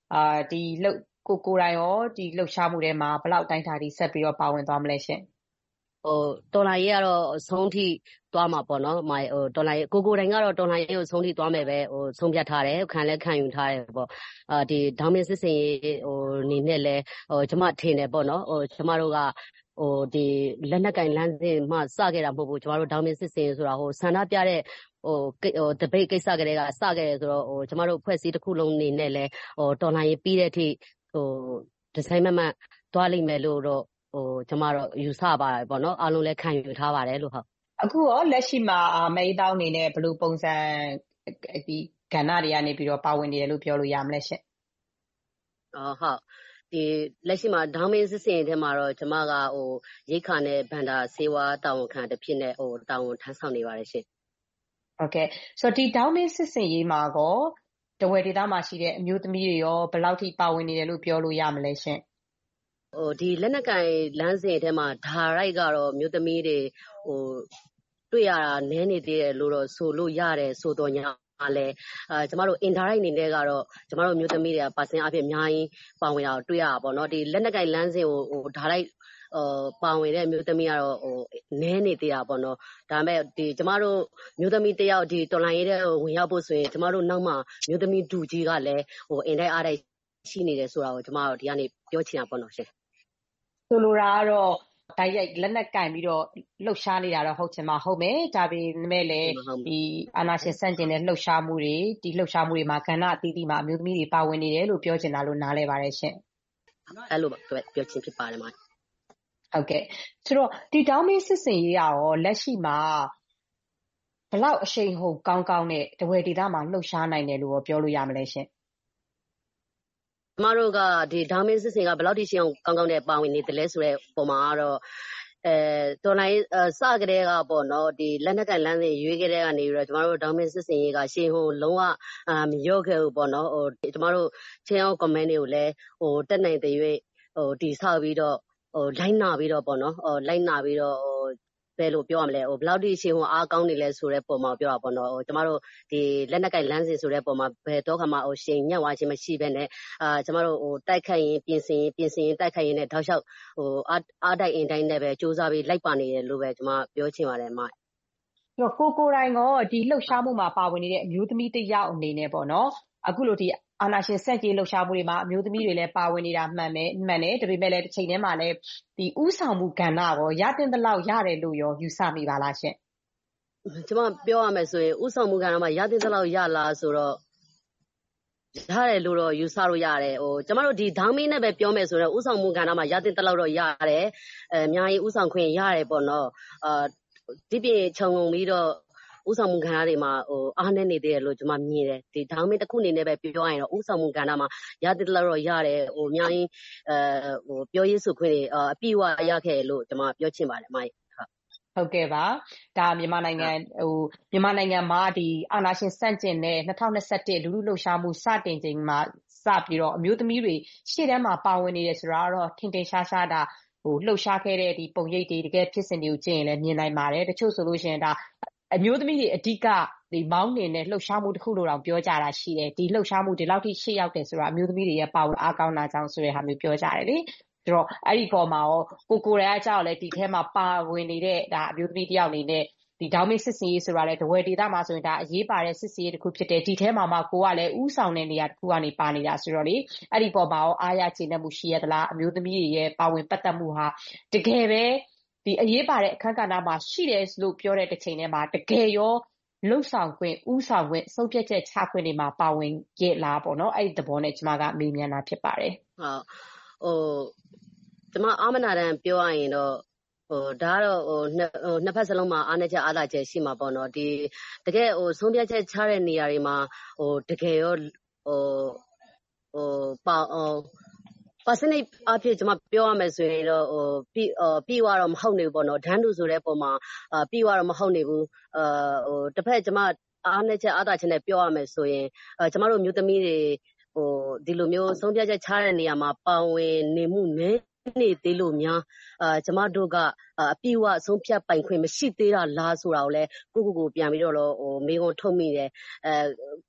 အာဒီလှုပ်ကိုကိုတိုင်ရောဒီလှုပ်ရှားမှုတွေမှာဘယ်လောက်တိုင်းထားဒီဆက်ပြီးတော့ပါဝင်သွားမလဲရှင်ဟိုတော်လိုင်းရေးကတော့ဆုံးထိသွားမှာပေါ့နော်မိုင်ဟိုတော်လိုင်းကိုကိုတိုင်ကတော့တော်လိုင်းရေးကိုဆုံးထိသွားမယ်ပဲဟိုဆုံးဖြတ်ထားတယ်ခံလဲခံယူထားတယ်ပေါ့အာဒီဒေါင်းမင်းစစ်စင်ရေးဟိုနေနဲ့လဲဟိုကျမထင်တယ်ပေါ့နော်ဟိုကျမတို့ကဟိုဒီလက်နက်ကင်လမ်းစဉ်မှစခဲ့တာမဟုတ်ဘူးကျမတို့ဒေါင်းမင်းစစ်စင်ဆိုတာဟိုဆန္ဒပြတဲ့ဟိုဟိုတပိတ်ကိစ္စကလေးကစခဲ့တယ်ဆိုတော့ဟိုကျမတို့ဖွဲ့စည်းတစ်ခုလုံးနေနဲ့လဲဟိုတော်လိုင်းရေးပြီးတဲ့အထိဟိုဒီဇိုင်းမမတ်သွားလိမ့်မယ်လို့တော့ဟိုကျမတို့ယူဆပါတယ်ပေါ့နော်အားလုံးလည်းခံယူထားပါတယ်လို့ဟုတ်အခုရောလက်ရှိမှာမေးတောင်းအနေနဲ့ဘယ်လိုပုံစံဒီကဏ္ဍတွေကနေပြီးတော့ပါဝင်နေတယ်လို့ပြောလို့ရမလဲရှင်အော်ဟုတ်ဒီလက်ရှိမှာဒေါင်းမင်းစစ်စင်ထဲမှာတော့ကျမကဟိုရိတ်ခါနဲ့ဗန္ဒာစေဝါတာဝန်ခံတစ်ဖြစ်နဲ့ဟိုတာဝန်ထမ်းဆောင်နေပါတယ်ရှင်ဟုတ်ကဲ့ဆိုတော့ဒီဒေါင်းမင်းစစ်စင်ရေးမှာကောတဝဲဒေသမှာရှိတဲ့အမျိုးသမီးတွေရောဘယ်လောက်ထိပါဝင်နေတယ်လို့ပြောလို့ရမလဲရှင်ဟိုဒီလက်နက်ကင်လမ်းစဉ်ထဲမှာဓာရိုက်ကတော့မြို့သမီးတွေဟိုတွေ့ရတာနည်းနေသေးတယ်လို့တော့ဆိုလို့ရတယ်ဆိုတော့ညာလဲအဲကျမတို့ indirect အနေနဲ့ကတော့ကျမတို့မြို့သမီးတွေကပါစင်အဖြစ်အများကြီးပါဝင်တာကိုတွေ့ရတာပေါ့နော်ဒီလက်နက်ကင်လမ်းစဉ်ကိုဟိုဓာရိုက်ဟိုပါဝင်တဲ့မြို့သမီးကတော့ဟိုနည်းနေသေးတာပေါ့နော်ဒါပေမဲ့ဒီကျမတို့မြို့သမီးတယောက်ဒီတော်လိုင်းရေးတဲ့ဝင်ရောက်ဖို့ဆိုရင်ကျမတို့နောက်မှာမြို့သမီးဒူကြီးကလည်းဟို indirect အားတဲ့ရှိနေတယ်ဆိုတာကိုကျမတို့ဒီကနေပြောချင်တာပေါ့နော်ရှင်ဆိုလိုတာကတော့တိုက်ရိုက်လက်နက်ကင်ပြီးတော့လှုပ်ရှားနေတာတော့ဟုတ်ချင်မှဟုတ်မယ်ဒါပေမဲ့လည်းဒီအာဏာရှင်စန့်ကျင်တဲ့လှုပ်ရှားမှုတွေဒီလှုပ်ရှားမှုတွေမှာကဏ္ဍအသီးသီးမှာအမျိုးသမီးတွေပါဝင်နေတယ်လို့ပြောချင်တာလို့နားလဲပါတယ်ရှင်အဲ့လိုပြောချင်ဖြစ်ပါတယ်မှာဟုတ်ကဲ့ဆိုတော့ဒီဒေါင်းမင်းစစ်စင်ရေးရောလက်ရှိမှာဘယ်လောက်အရှိန်ဟုန်ကောင်းကောင်းနဲ့တဝဲဒေသမှာလှုပ်ရှားနိုင်တယ်လို့ပြောလို့ရမလဲရှင်ကျမတို့ကဒီဒေါင်းမင်းစစ်စင်ကဘယ်လောက်ထိရှင်းအောင်ကောင်းကောင်းနဲ့ပါဝင်နေတယ်လဲဆိုတဲ့ပုံမှာကတော့အဲတော်လိုင်းစကြတဲ့ကပေါ့နော်ဒီလက်နက်ကင်လမ်းစဉ်ရွေးခဲ့တဲ့ကနေပြီးတော့ကျမတို့ဒေါင်းမင်းစစ်စင်ရေးကရှင်းဟိုလုံးဝအာမရော့ခဲ့ဘူးပေါ့နော်ဟိုကျမတို့ချင်းအောင် comment တွေကိုလည်းဟိုတက်နိုင်တဲ့ရွေးဟိုတီဆောက်ပြီးတော့ဟိုလိုက်နာပြီးတော့ပေါ့နော်ဟိုလိုက်နာပြီးတော့ဟိုဘယ်လိုပြောရမလဲဟိုဘယ်လောက်ထိရှင်းဟိုအားကောင်းနေလဲဆိုတဲ့ပုံမှာပြောတာပေါ့နော်ဟိုကျမတို့ဒီလက်နက်ကင်လမ်းစဉ်ဆိုတဲ့ပုံမှာဘယ်တော့မှဟိုရှင်းညက်ဝါခြင်းမရှိဘဲနဲ့အာကျမတို့ဟိုတိုက်ခိုက်ရင်ပြင်ဆင်ရင်ပြင်ဆင်ရင်တိုက်ခိုက်ရင်လည်းတောက်လျှောက်ဟိုအားအားတိုက်အင်တိုင်းနဲ့ပဲစူးစမ်းပြီးလိုက်ပါနေတယ်လို့ပဲကျမပြောချင်ပါတယ်အမဆိုတော့ကိုကိုတိုင်းကဒီလှုပ်ရှားမှုမှာပါဝင်နေတဲ့အမျိုးသမီးတစ်ယောက်အနေနဲ့ပေါ့နော်အခုလိုဒီအာဏာရှင်စန့်ကျင်လှုပ်ရှားမှုတွေမှာအမျိုးသမီးတွေလည်းပါဝင်နေတာမှန်မယ်မှန်တယ်ဒါပေမဲ့လည်းတစ်ချိန်တည်းမှာလည်းဒီဥဆောင်မှုကဏ္ဍရောရတဲ့လောက်ရတယ်လို့ရောယူဆမိပါလားရှင်ကျမပြောရမယ်ဆိုရင်ဥဆောင်မှုကဏ္ဍမှာရတဲ့လောက်ရလားဆိုတော့ရတယ်လို့တော့ယူဆလို့ရတယ်ဟိုကျမတို့ဒီဒေါင်းမင်းနဲ့ပဲပြောမယ်ဆိုတော့ဥဆောင်မှုကဏ္ဍမှာရတဲ့လောက်တော့ရတယ်အဲအများကြီးဥဆောင်ခွင့်ရတယ်ပေါ့နော်အာဒီပြင်ခြုံငုံပြီးတော့ဥဆောင်မှုကဏ္ဍတွေမှာဟိုအားနည်းနေသေးတယ်လို့ကျွန်မမြင်တယ်ဒီဒေါင်းမင်းတစ်ခုအနေနဲ့ပဲပြောရရင်တော့ဥဆောင်မှုကဏ္ဍမှာရတဲ့လောက်တော့ရတယ်ဟိုအများကြီးအဲဟိုပြောရေးဆိုခွင့်တွေအပြည့်အဝရခဲ့လို့ကျွန်မပြောချင်ပါတယ်အမဟုတ်ကဲ့ပါဒါမြန်မာနိုင်ငံဟိုမြန်မာနိုင်ငံမှာဒီအာဏာရှင်စန့်ကျင်တဲ့၂၀၂၁လူလူလှုပ်ရှားမှုစတင်ချိန်မှာစပြီးတော့အမျိုးသမီးတွေရှေ့တန်းမှာပါဝင်နေတယ်ဆိုတာတော့ထင်ထင်ရှားရှားဒါဟိုလှုပ်ရှားခဲ့တဲ့ဒီပုံရိပ်တွေတကယ်ဖြစ်စဉ်တွေကိုကြည့်ရင်လည်းမြင်နိုင်ပါတယ်တချို့ဆိုလို့ရှိရင်ဒါအမျိုးသမီးတွေအဓိကဒီမောင်းနေတဲ့လှုပ်ရှားမှုတစ်ခုလို့တောင်ပြောကြတာရှိတယ်ဒီလှုပ်ရှားမှုဒီလောက်ထိရှေ့ရောက်တယ်ဆိုတာအမျိုးသမီးတွေရဲ့ပါဝင်အားကောင်းတာကြောင့်ဆိုတဲ့ဟာမျိုးပြောကြတယ်လေဆိုတော့အဲ့ဒီပေါ်မှာရောကိုကိုရဲအကြောက်လည်းဒီထဲမှာပါဝင်နေတဲ့ဒါအမျိုးသမီးတယောက်အနေနဲ့ဒီဒေါင်းမင်းစစ်စင်ရေးဆိုတာလည်းတဝဲဒေသမှာဆိုရင်ဒါအရေးပါတဲ့စစ်စင်ရေးတစ်ခုဖြစ်တယ်ဒီထဲမှာမှကိုကလည်းဥဆောင်တဲ့နေရာတစ်ခုကနေပါနေတာဆိုတော့လေအဲ့ဒီပေါ်မှာရောအားရကျေနပ်မှုရှိရသလားအမျိုးသမီးတွေရဲ့ပါဝင်ပတ်သက်မှုဟာတကယ်ပဲဒီအရေးပါတဲ့အခန်းကဏ္ဍမှာရှိတယ်လို့ပြောတဲ့တစ်ချိန်တည်းမှာတကယ်ရောလှုပ်ဆောင်ခွင့်ဥဆောင်ခွင့်စုပ်ပြတ်ချက်ချခွင့်တွေမှာပါဝင်ရဲ့လားပေါ့နော်အဲ့ဒီသဘောနဲ့ကျွန်မကမေးမြန်းတာဖြစ်ပါတယ်ဟုတ်ဟိုကျွန်မအာမနာတန်ပြောရရင်တော့ဟိုဒါကတော့ဟိုနှစ်ဖက်စလုံးမှာအားနည်းချက်အားသာချက်ရှိမှာပေါ့နော်ဒီတကယ်ဟိုဆုံးဖြတ်ချက်ချတဲ့နေရာတွေမှာဟိုတကယ်ရောဟိုဟိုပေါ့ဟို percentage အဖြစ်ကျွန်မပြောရမယ်ဆိုရင်တော့ဟိုပြီးပြီးွားတော့မဟုတ်နေဘူးပေါ့နော်ဒန်းတူဆိုတဲ့ပုံမှာအာပြီးွားတော့မဟုတ်နေဘူးအာဟိုတစ်ဖက်ကျွန်မအားနည်းချက်အားသာချက်နဲ့ပြောရမယ်ဆိုရင်အဲကျွန်မတို့မျိုးသမီးတွေဟိုဒီလိုမျိုးဆုံးဖြတ်ချက်ချတဲ့နေရာမှာပါဝင်နေမှုနဲ့နေသေးလို့များအာကျမတို့ကအပြည့်အဝဆုံးဖြတ်ပိုင်ခွင့်မရှိသေးတာလားဆိုတာကိုလည်းကိုကိုကိုပြန်ပြီးတော့ဟိုမေးခွန်းထုတ်မိတယ်အဲ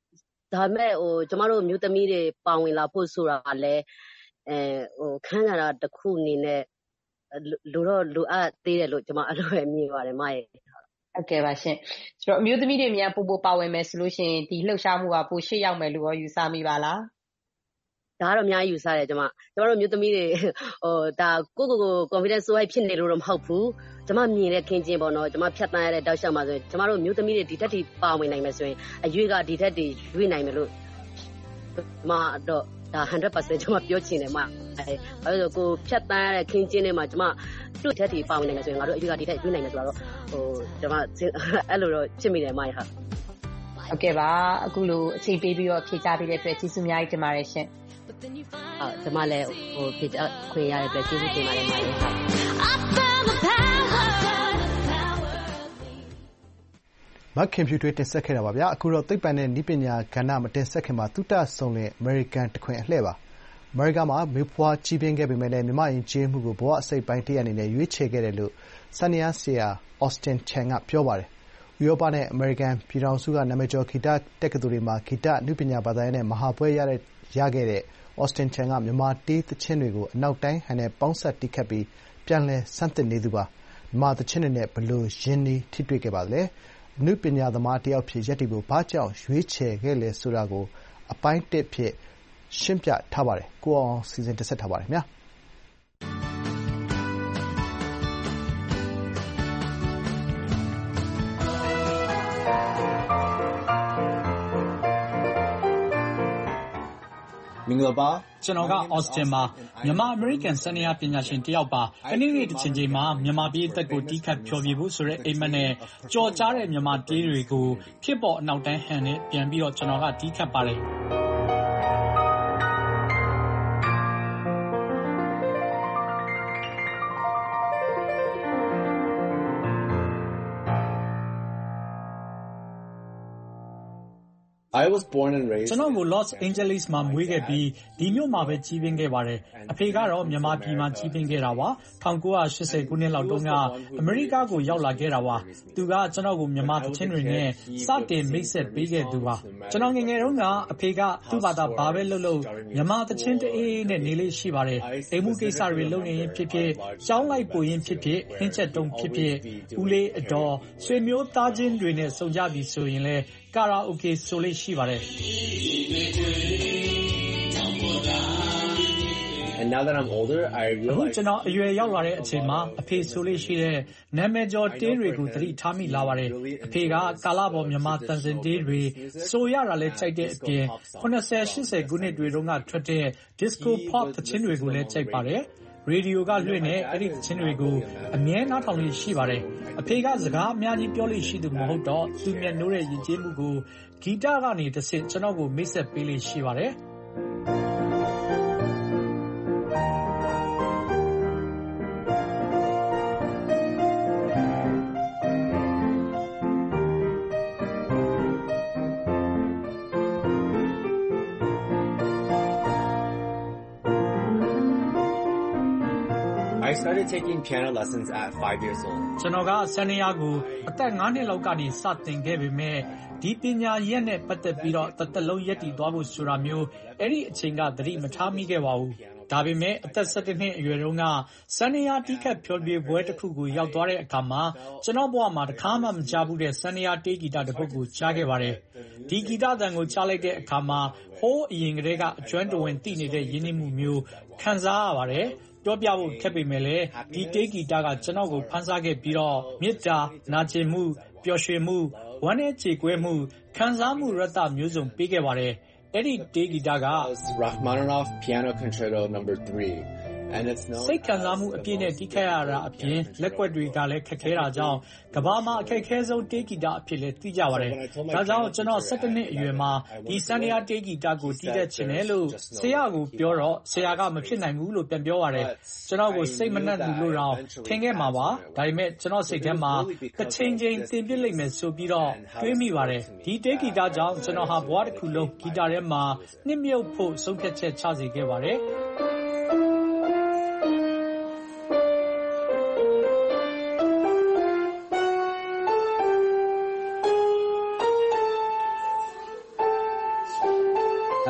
ဒါပေမဲ့ဟိုကျမတို့မြို့သမီးတွေပါဝင်လာဖို့ဆိုတာလည်းအဲဟိုခန်းကတာတစ်ခုအနေနဲ့လိုတော့လိုအပ်သေးတယ်လို့ကျမအဲ့လိုပဲမြင်ပါတယ်မရဲ့ဟုတ်ကဲ့ပါရှင်ဆိုတော့အမျိုးသမီးတွေများပို့ပို့ပါဝင်မယ်ဆိုလို့ရှိရင်ဒီလှုပ်ရှားမှုကပိုရှေ့ရောက်မယ်လို့ရောယူဆမိပါလားဒါကတော့အများကြီးယူဆတယ်ကျမကျမတို့မျိုးသမီးတွေဟိုဒါကိုကိုကို confidence ဆိုဖြစ်နေလို့တော့မဟုတ်ဘူးကျမမြင်တဲ့ခင်းချင်းပေါ့နော်ကျမဖြတ်တန်းရတဲ့တောက်လျှောက်မှာဆိုရင်ကျမတို့မျိုးသမီးတွေဒီထက်ထိပါဝင်နိုင်မယ်ဆိုရင်အရွေးကဒီထက်ထိရွေးနိုင်မယ်လို့ကျမတော့ဒါ one hundred percent ကျမပြောချင်တယ်မအဲဒါဆိုကိုဖြတ်တန်းရတဲ့ခင်းချင်းတွေမှာကျမတို့ထက်ထိပါဝင်နိုင်မယ်ဆိုရင်ငါတို့အရွေးကဒီထက်ရွေးနိုင်မယ်ဆိုတော့ဟိုကျမအဲ့လိုတော့ချစ်မိတယ်မရဟာဟုတ်ကဲ့ပါအခုလိုအချိန်ပေးပြီးတော့ဖြေချပေးတဲ့အတွက်ကျေးဇူးအများကြီးတင်ပါတယ်ရှင်ဟုတ်ကျမလည်းဟိုဖြေချခွင့်ရတဲ့အတွက်ကျေးဇူးတင်ပါတယ်မရဟာမခင်ဖြူတွေတင်ဆက်ခဲ့တာပါဗျာအခုတော့သိပ္ပံနဲ့နည်းပညာကဏ္ဍမတင်ဆက်ခင်မှာသုတဆုံလင်အမေရိကန်တခွင်အလှည့်ပါအမေရိကန်မှာမေဖွာကြီးပင်းခဲ့ပေမဲ့လည်းမြမယဉ်ကျေးမှုကိုဘဝအစိတ်ပိုင်းတရအနေနဲ့ရွေးချယ်ခဲ့တယ်လို့စန္ဒယာဆရာ Austin Chan ကပြောပါတယ်ဥရောပနဲ့အမေရိကန်ပြည်ထောင်စုကနာမည်ကျော်ဂီတတက္ကသိုလ်တွေမှာဂီတအနုပညာဘာသာရပ်နဲ့မဟာဘွဲ့ရတဲ့ရခဲ့တဲ့ Austin Chan ကမြန်မာတေးသချင်းတွေကိုအနောက်တိုင်းဟန်နဲ့ပေါင်းစပ်တီးခတ်ပြီးပြန်လည်ဆန်းသစ်နေသူပါမြန်မာသချင်းတွေနဲ့ဘယ်လိုရင်းနှီးထိတွေ့ခဲ့ပါသလဲအနုပညာသမားတယောက်ဖြစ်ရပ်တည်ဖို့ဘာကြောင့်ရွေးချယ်ခဲ့လဲဆိုတာကိုအပိုင်းတစ်ဖြစ်ရှင်းပြထားပါတယ်ကိုအောင်စီစဉ်တင်ဆက်ထားပါတယ်ခင်ဗျာမင်္ဂလာပါကျွန်တော်က Austin ပါမြန်မာ American စနေရပညာရှင်တယောက်ပါကနေ့နေ့တစ်ချိန်ချိန်မှာမြန်မာပြည်သက်ကိုတီးခတ်ဖျော်ဖြေဖို့ဆိုတဲ့အိမ်မက်နဲ့ကြော်ကြားတဲ့မြန်မာတေးတွေကိုဖြစ်ပေါ်အနောက်တိုင်းဟန်နဲ့ပြန်ပြီးတော့ကျွန်တော်ကတီးခတ်ပါတယ် I was born and raised ကျွန်တော်ကို Los Angeles မှာမွေးခဲ့ပြီးဒီမြို့မှာပဲကြီးပြင်းခဲ့ပါတယ်အဖေကတော့မြန်မာပြည်မှာကြီးပြင်းခဲ့တာပါnineteen eightyခုနှစ်လောက်တုန်းကအမေရိကကိုရောက်လာခဲ့တာပါသူကကျွန်တော်ကိုမြန်မာသချင်းတွေနဲ့စတင်မိတ်ဆက်ပေးခဲ့သူပါကျွန်တော်ငယ်ငယ်တုန်းကအဖေကသူ့ဘာသာဘာပဲလုပ်လို့မြန်မာသချင်းတအေးနဲ့နေလေးရှိပါတယ်အိမ်မှုကိစ္စတွေလုပ်နေရင်ဖြစ်ဖြစ်ကျောင်းလိုက်ပို့ရင်ဖြစ်ဖြစ်ဟင်းချက်တုံးဖြစ်ဖြစ်ဦးလေးအတော်ဆွေမျိုးသားချင်းတွေနဲ့စုံကြပြီဆိုရင်လည်းကာရာအိုကေဆိုလေးရှိပါတယ် And now that I'm older, I realize ကျွန်တော်အရွယ်ရောက်လာတဲ့အချိန်မှာအဖေဆိုလေးရှိတဲ့နာမည်ကျော်တေးတွေကိုသတိထားမိလာပါတယ်အဖေကကာလာပေါ်မြန်မာတန်စင်တေးတွေဆိုရတာလည်းကြိုက်တဲ့အပြင်eighty eightyခုနှစ်တွေတုန်းကထွက်တဲ့ disco pop သချင်းတွေကိုလည်းကြိုက်ပါတယ်ရေဒီယိုကလွှင့်တဲ့အဲ့ဒီသချင်းတွေကိုအမြဲနားထောင်လေးရှိပါတယ်အဖေကစကားအများကြီးပြောလို့ရှိသူမဟုတ်တော့သူမျက်နှိုးတဲ့ယဉ်ကျေးမှုကိုဂီတကနေတစ်ဆင့်ကျွန်တော်ကိုမိတ်ဆက်ပေးလေးရှိပါတယ် I started taking piano lessons at five years old. ကျွန်တော်ကဆန်နီယာကိုအသက်fiveနှစ်လောက်ကနေစတင်ခဲ့ပေမဲ့ဒီပညာရက်နဲ့ပတ်သက်ပြီးတော့တစ်သက်လုံးရည်တည်သွားဖို့ဆိုတာမျိုးအဲ့ဒီအချိန်ကသတိမထားမိခဲ့ပါဘူးဒါပေမဲ့အသက်seventeenနှစ်အရွယ်တုန်းကဆန်နီယာတီးခတ်ဖျော်ဖြေပွဲတစ်ခုကိုရောက်သွားတဲ့အခါမှာကျွန်တော်ဘဝမှာတစ်ခါမှမကြားဘူးတဲ့ဆန်နီယာတေးဂီတတစ်ပုဒ်ကိုကြားခဲ့ပါတယ်ဒီဂီတသံကိုကြားလိုက်တဲ့အခါမှာဟိုးအရင်ကတည်းကအကျွမ်းတဝင်သိနေတဲ့ရင်းနှီးမှုမျိုးခံစားရပါတယ်ပြောပြဖို့ခက်ပေမဲ့လည်းဒီတေးဂီတကကျွန်တော်ကိုဖန်ဆားခဲ့ပြီးတော့မေတ္တာနာကျင်မှုပျော်ရွှင်မှုဝမ်းနဲ့ကြေကွဲမှုခံစားမှုရတမျိုးစုံပေးခဲ့ပါတယ်အဲ့ဒီတေးဂီတက Rachmaninoff Piano Concerto number three and it's no စိတ်ခံစားမှုအပြည့်နဲ့တီးခတ်ရတာအပြင်လက်ကွက်တွေကလည်းခက်ခဲတာကြောင့်ကဘာမှာအခက်ခဲဆုံးတေးဂီတအဖြစ်လဲသိကြပါတယ်ဒါကြောင့်ကျွန်တော်seventeenနှစ်အရွယ်မှာဒီစန္ဒယာတေးဂီတကိုတီးတတ်ချင်တယ်လို့ဆရာကပြောတော့ဆရာကမဖြစ်နိုင်ဘူးလို့ပြန်ပြောပါတယ်ကျွန်တော်ကိုစိတ်မနှက်ဘူးလို့တော့ထင်ခဲ့မှာပါဒါပေမဲ့ကျွန်တော်စိတ်ထဲမှာတစ်ချိန်ချိန်သင်ပြစ်လိုက်မယ်ဆိုပြီးတော့တွေးမိပါတယ်ဒီတေးဂီတကြောင့်ကျွန်တော်ဟာဘဝတစ်ခုလုံးဂီတထဲမှာနှစ်မြုပ်ဖို့ဆုံးဖြတ်ချက်ချစေခဲ့ပါတယ် I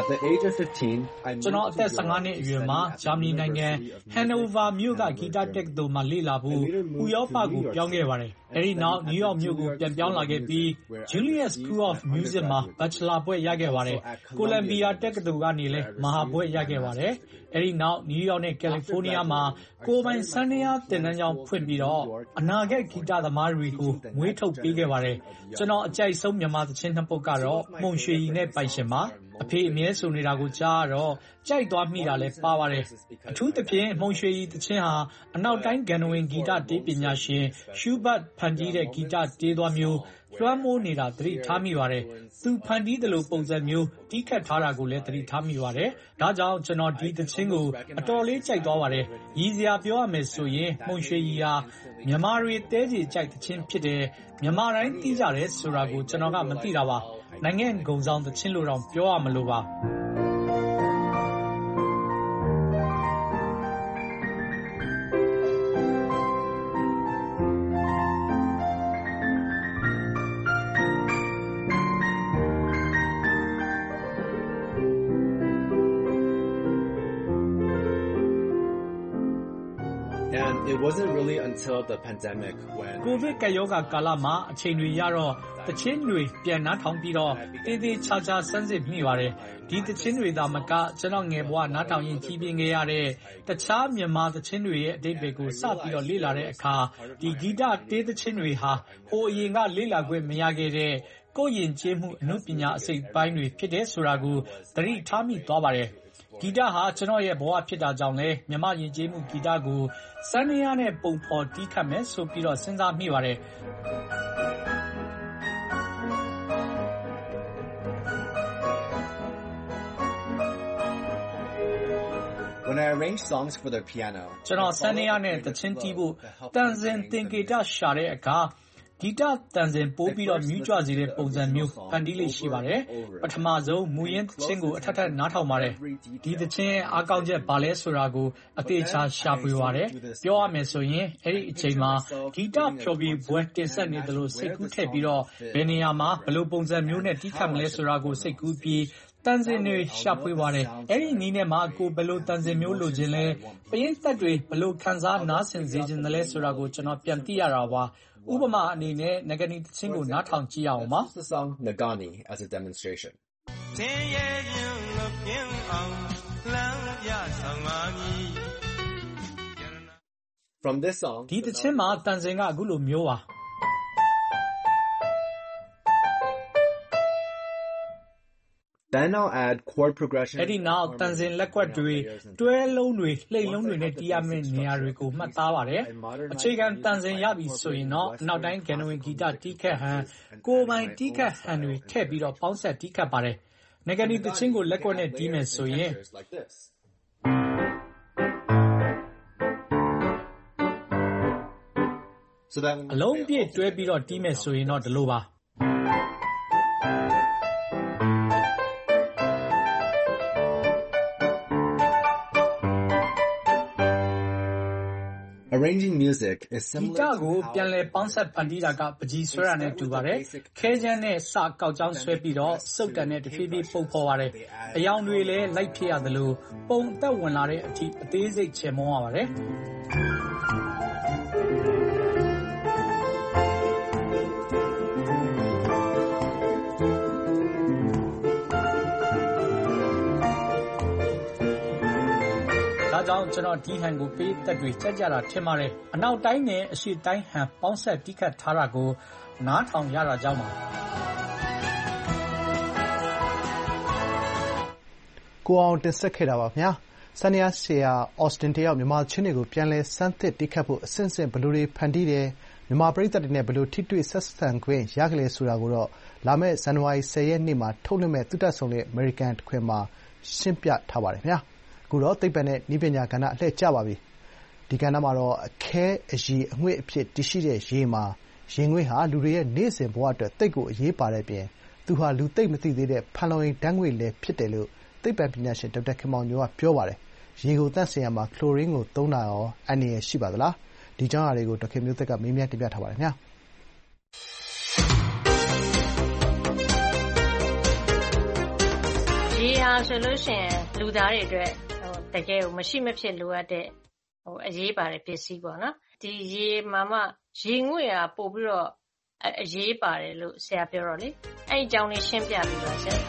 the age of fifteen, I ကျွန်တော်အသက်ဆယ့်ငါးနှစ်အရွယ်မှာဂျာမနီနိုင်ငံဟန်နိုဗာမြို့ကဂီတတက္ကသိုလ်မှာလေ့လာဖို့ဥရောပကိုပြောင်းခဲ့ပါတယ်။အဲဒီနောက်နယူးယောက်မြို့ကိုပြန်ပြောင်းလာခဲ့ပြီး Juilliard School of Music မှာ Bachelor ဘွဲ့ရခဲ့ပါတယ်။ ကိုလံဘီယာတက္ကသိုလ်ကနေလည်းမဟာဘွဲ့ရခဲ့ပါတယ်။အဲဒီနောက်နယူးယောက်နဲ့ကယ်လီဖိုးနီးယားမှာကိုယ်ပိုင်စန္ဒယားသင်တန်းကျောင်းဖွင့်ပြီးတော့အနာဂတ်ဂီတသမားတွေကိုမွေးထုတ်ပေးခဲ့ပါတယ်။ကျွန်တော်အကြိုက်ဆုံးမြန်မာသီချင်းနှစ်ပုဒ်ကတော့မှုန်ရွှေရည်နဲ့ပိုင်ရှင်ပါ။အဖေအမြဲဆိုနေတာကိုကြားရတော့ကြိုက်သွားမိတာလည်းပါပါတယ်။အထူးသဖြင့်မှုန်ရွှေရည်သီချင်းဟာအနောက်တိုင်းဂန္ဓဝင်ဂီတတေးပညာရှင်ရှူဘတ်ဖန်တီးတဲ့ဂီတတေးသွားမျိုးလွှမ်းမိုးနေတာသတိထားမိပါတယ်။သူဖန်တီးသလိုပုံစံမျိုးတီးခတ်ထားတာကိုလည်းသတိထားမိပါတယ်။ဒါကြောင့်ကျွန်တော်ဒီသီချင်းကိုအတော်လေးကြိုက်သွားပါတယ်။ရည်စရာပြောရမယ်ဆိုရင်မှုန်ရွှေရည်ဟာမြန်မာတွေတဲကြီးကြိုက်သီချင်းဖြစ်တယ်။မြန်မာတိုင်းသိကြတယ်ဆိုတာကိုကျွန်တော်ကမသိတာပါ။နိုင်ငံဂုဏ်ဆောင်သီချင်းလို့တော့ပြောရမလို့ပါ။ And it wasn't really until the pandemic when ကိုဗစ်ကပ်ရောဂါကာလမှာအချိန်တွေရတော့သီချင်းတွေပြန်နားထောင်ပြီးတော့တေးသေးချာချာစမ်းစစ်မိပါတယ်။ဒီသီချင်းတွေသာမကကျွန်တော်ငယ်ဘဝနားထောင်ရင်ကြီးပြင်းခဲ့ရတဲ့တခြားမြန်မာသီချင်းတွေရဲ့အဓိပ္ပာယ်ကိုစပြီးတော့လေ့လာတဲ့အခါဒီဂီတတေးသီချင်းတွေဟာဟိုအရင်ကလေ့လာခွင့်မရခဲ့တဲ့ကိုယ့်ယဉ်ကျေးမှုအမှုပညာအစိတ်ပိုင်းတွေဖြစ်တဲ့ဆိုတာကိုသတိထားမိသွားပါတယ်။ဂီတဟာကျွန်တော်ရဲ့ဘဝဖြစ်တာကြောင့်လဲမြမယဉ်ကျေးမှုဂီတကိုစန္ဒယားနဲ့ပုံဖော်တီးခတ်မယ်ဆိုပြီးတော့စဉ်းစားမိပါတယ်။ When I arranged songs for the piano ကျွန်တော်စန္ဒယားနဲ့သီချင်းတီးဖို့တန်စင်သင်္ကေတရှာတဲ့အခါဂီတတန်စင်ပိုးပြီးတော့မြူးကြွစေတဲ့ပုံစံမျိုးဖန်တီးလေးရှိပါတယ်။ပထမဆုံးမူရင်းသချင်းကိုအထက်ထက်နားထောင်ပါတယ်။ဒီသချင်းအားကောင်းချက်ဘာလဲဆိုတာကိုအသေးချာရှာဖွေပါတယ်။ပြောရမယ်ဆိုရင်အဲ့ဒီအချိန်မှာဂီတဖြော်ပြပွဲတင်ဆက်နေတယ်လို့စိတ်ကူးထည့်ပြီးတော့ဘယ်နေရာမှာဘယ်လိုပုံစံမျိုးနဲ့တီးခတ်မလဲဆိုတာကိုစိတ်ကူးပြီးတန်စင်တွေရှာဖွေပါတယ်။အဲ့ဒီနည်းနဲ့မှကိုဘယ်လိုတန်စင်မျိုးလိုချင်လဲပရိသတ်တွေဘယ်လိုခံစားနားဆင်စေချင်တယ်လဲဆိုတာကိုကျွန်တော်ပြန်သိရတာပါ။ဥပမာအနေနဲ့ငကနီသချင်းကိုနားထောင်ကြည့်ရအောင်ပါ the song Nagani as a demonstration From this song ဒီသချင်းမှာတန်စင်ကအခုလိုမျိုးပါ Then I'll add chord progression အဲ့ဒီနောက်တန်စင်လက်ကွက်တွေတွဲလုံးတွေလှိမ့်လုံးတွေနဲ့တီးရမယ့်နေရာတွေကိုမှတ်သားပါတယ်အခြေခံတန်စင်ရပြီဆိုရင်တော့နောက်တိုင်းဂန္ဓဝင်ဂီတတီးခတ်ဟန်ကိုပိုင်တီးခတ်ဟန်တွေထည့်ပြီးတော့ပေါင်းဆက်တီးခတ်ပါတယ်ငကနီသချင်းကိုလက်ကွက်နဲ့တီးမယ်ဆိုရင်အလုံးပြည့်တွဲပြီးတော့တီးမယ်ဆိုရင်တော့ဒီလိုပါ Arranging music is similar ဂီတကိုပြန်လည်ပေါင်းဆက်ဖန်တီးတာကပကြီးဆွဲတာနဲ့တူပါတယ်။ခဲချမ်းနဲ့စကောက်ကြောင်းဆွဲပြီးတော့စုပ်တန်နဲ့တဖြည်းဖြည်းပုံဖော်ပါတယ်။အယောင်တွေလည်းလိုက်ဖြစ်ရသလိုပုံအသက်ဝင်လာတဲ့အထိအသေးစိတ်ချေမွန်းရပါတယ်။ဒါကြောင့်ကျွန်တော်ဒီဟန်ကိုပေးသက်တွေကြက်ကြတာထင်ပါတယ်အနောက်တိုင်းနဲ့အရှေ့တိုင်းဟန်ပေါင်းဆက်တီးခတ်ထားတာကိုနားထောင်ရတာကြောင့်ပါကိုအောင်တင်ဆက်ခဲ့တာပါခင်ဗျာစန္ဒယားဆရာအော်စတင်တယောက်မြန်မာချင်းတွေကိုပြန်လဲစမ်းသစ်တီးခတ်ဖို့အဆင့်ဆင့်ဘယ်လိုတွေဖန်တီးတယ်မြန်မာပြည်သက်တွေနဲ့ဘယ်လိုထိတွေ့ဆက်ဆံခွင့်ရကလေးဆိုတာကိုတော့လာမယ့်ဇန်နဝါရီဆယ်ရက်နေ့မှာထုတ်လွှင့်မဲ့သုတဆုံတဲ့ American တခွင်မှာရှင်းပြထားပါတယ်ခင်ဗျာအခုတော့သိပ္ပံနဲ့နည်းပညာကဏ္ဍအလှည့်ကျပါပြီဒီကဏ္ဍမှာတော့အခဲအရည်အငွေ့အဖြစ်တည်ရှိတဲ့ရေမှာရင်ငွေ့ဟာလူတွေရဲ့နေ့စဉ်ဘဝအတွက်သိပ်ကိုအရေးပါတဲ့ပြင်သူဟာလူသိပ်မသိသေးတဲ့ဖန်လုံအိမ်ဓာတ်ငွေ့လည်းဖြစ်တယ်လို့သိပ္ပံပညာရှင်ဒေါက်တာခင်မောင်ညိုကပြောပါတယ်ရေကိုသန့်စင်ရမှာကလိုရင်းကိုသုံးတာရောအန္တရာယ်ရှိပါသလားဒီကြောင်းအရာတွေကိုဒေါက်တာမျိုးသက်ကမေးမြန်းတင်ပြထားပါတယ်ခင်ဗျာရေဟာဆိုလို့ရှိရင်လူသားတွေအတွက်ဟိုတကယ်ကိုမရှိမဖြစ်လိုအပ်တဲ့ဟိုအရေးပါတဲ့ပစ္စည်းပေါ့နော်ဒီရေမှာမှရေငွေ့ဟာပို့ပြီးတော့အရေးပါတယ်လို့ဆရာပြောတော့လေအဲ့ဒီအကြောင်းလေးရှင်းပြပြီးပါဆရာ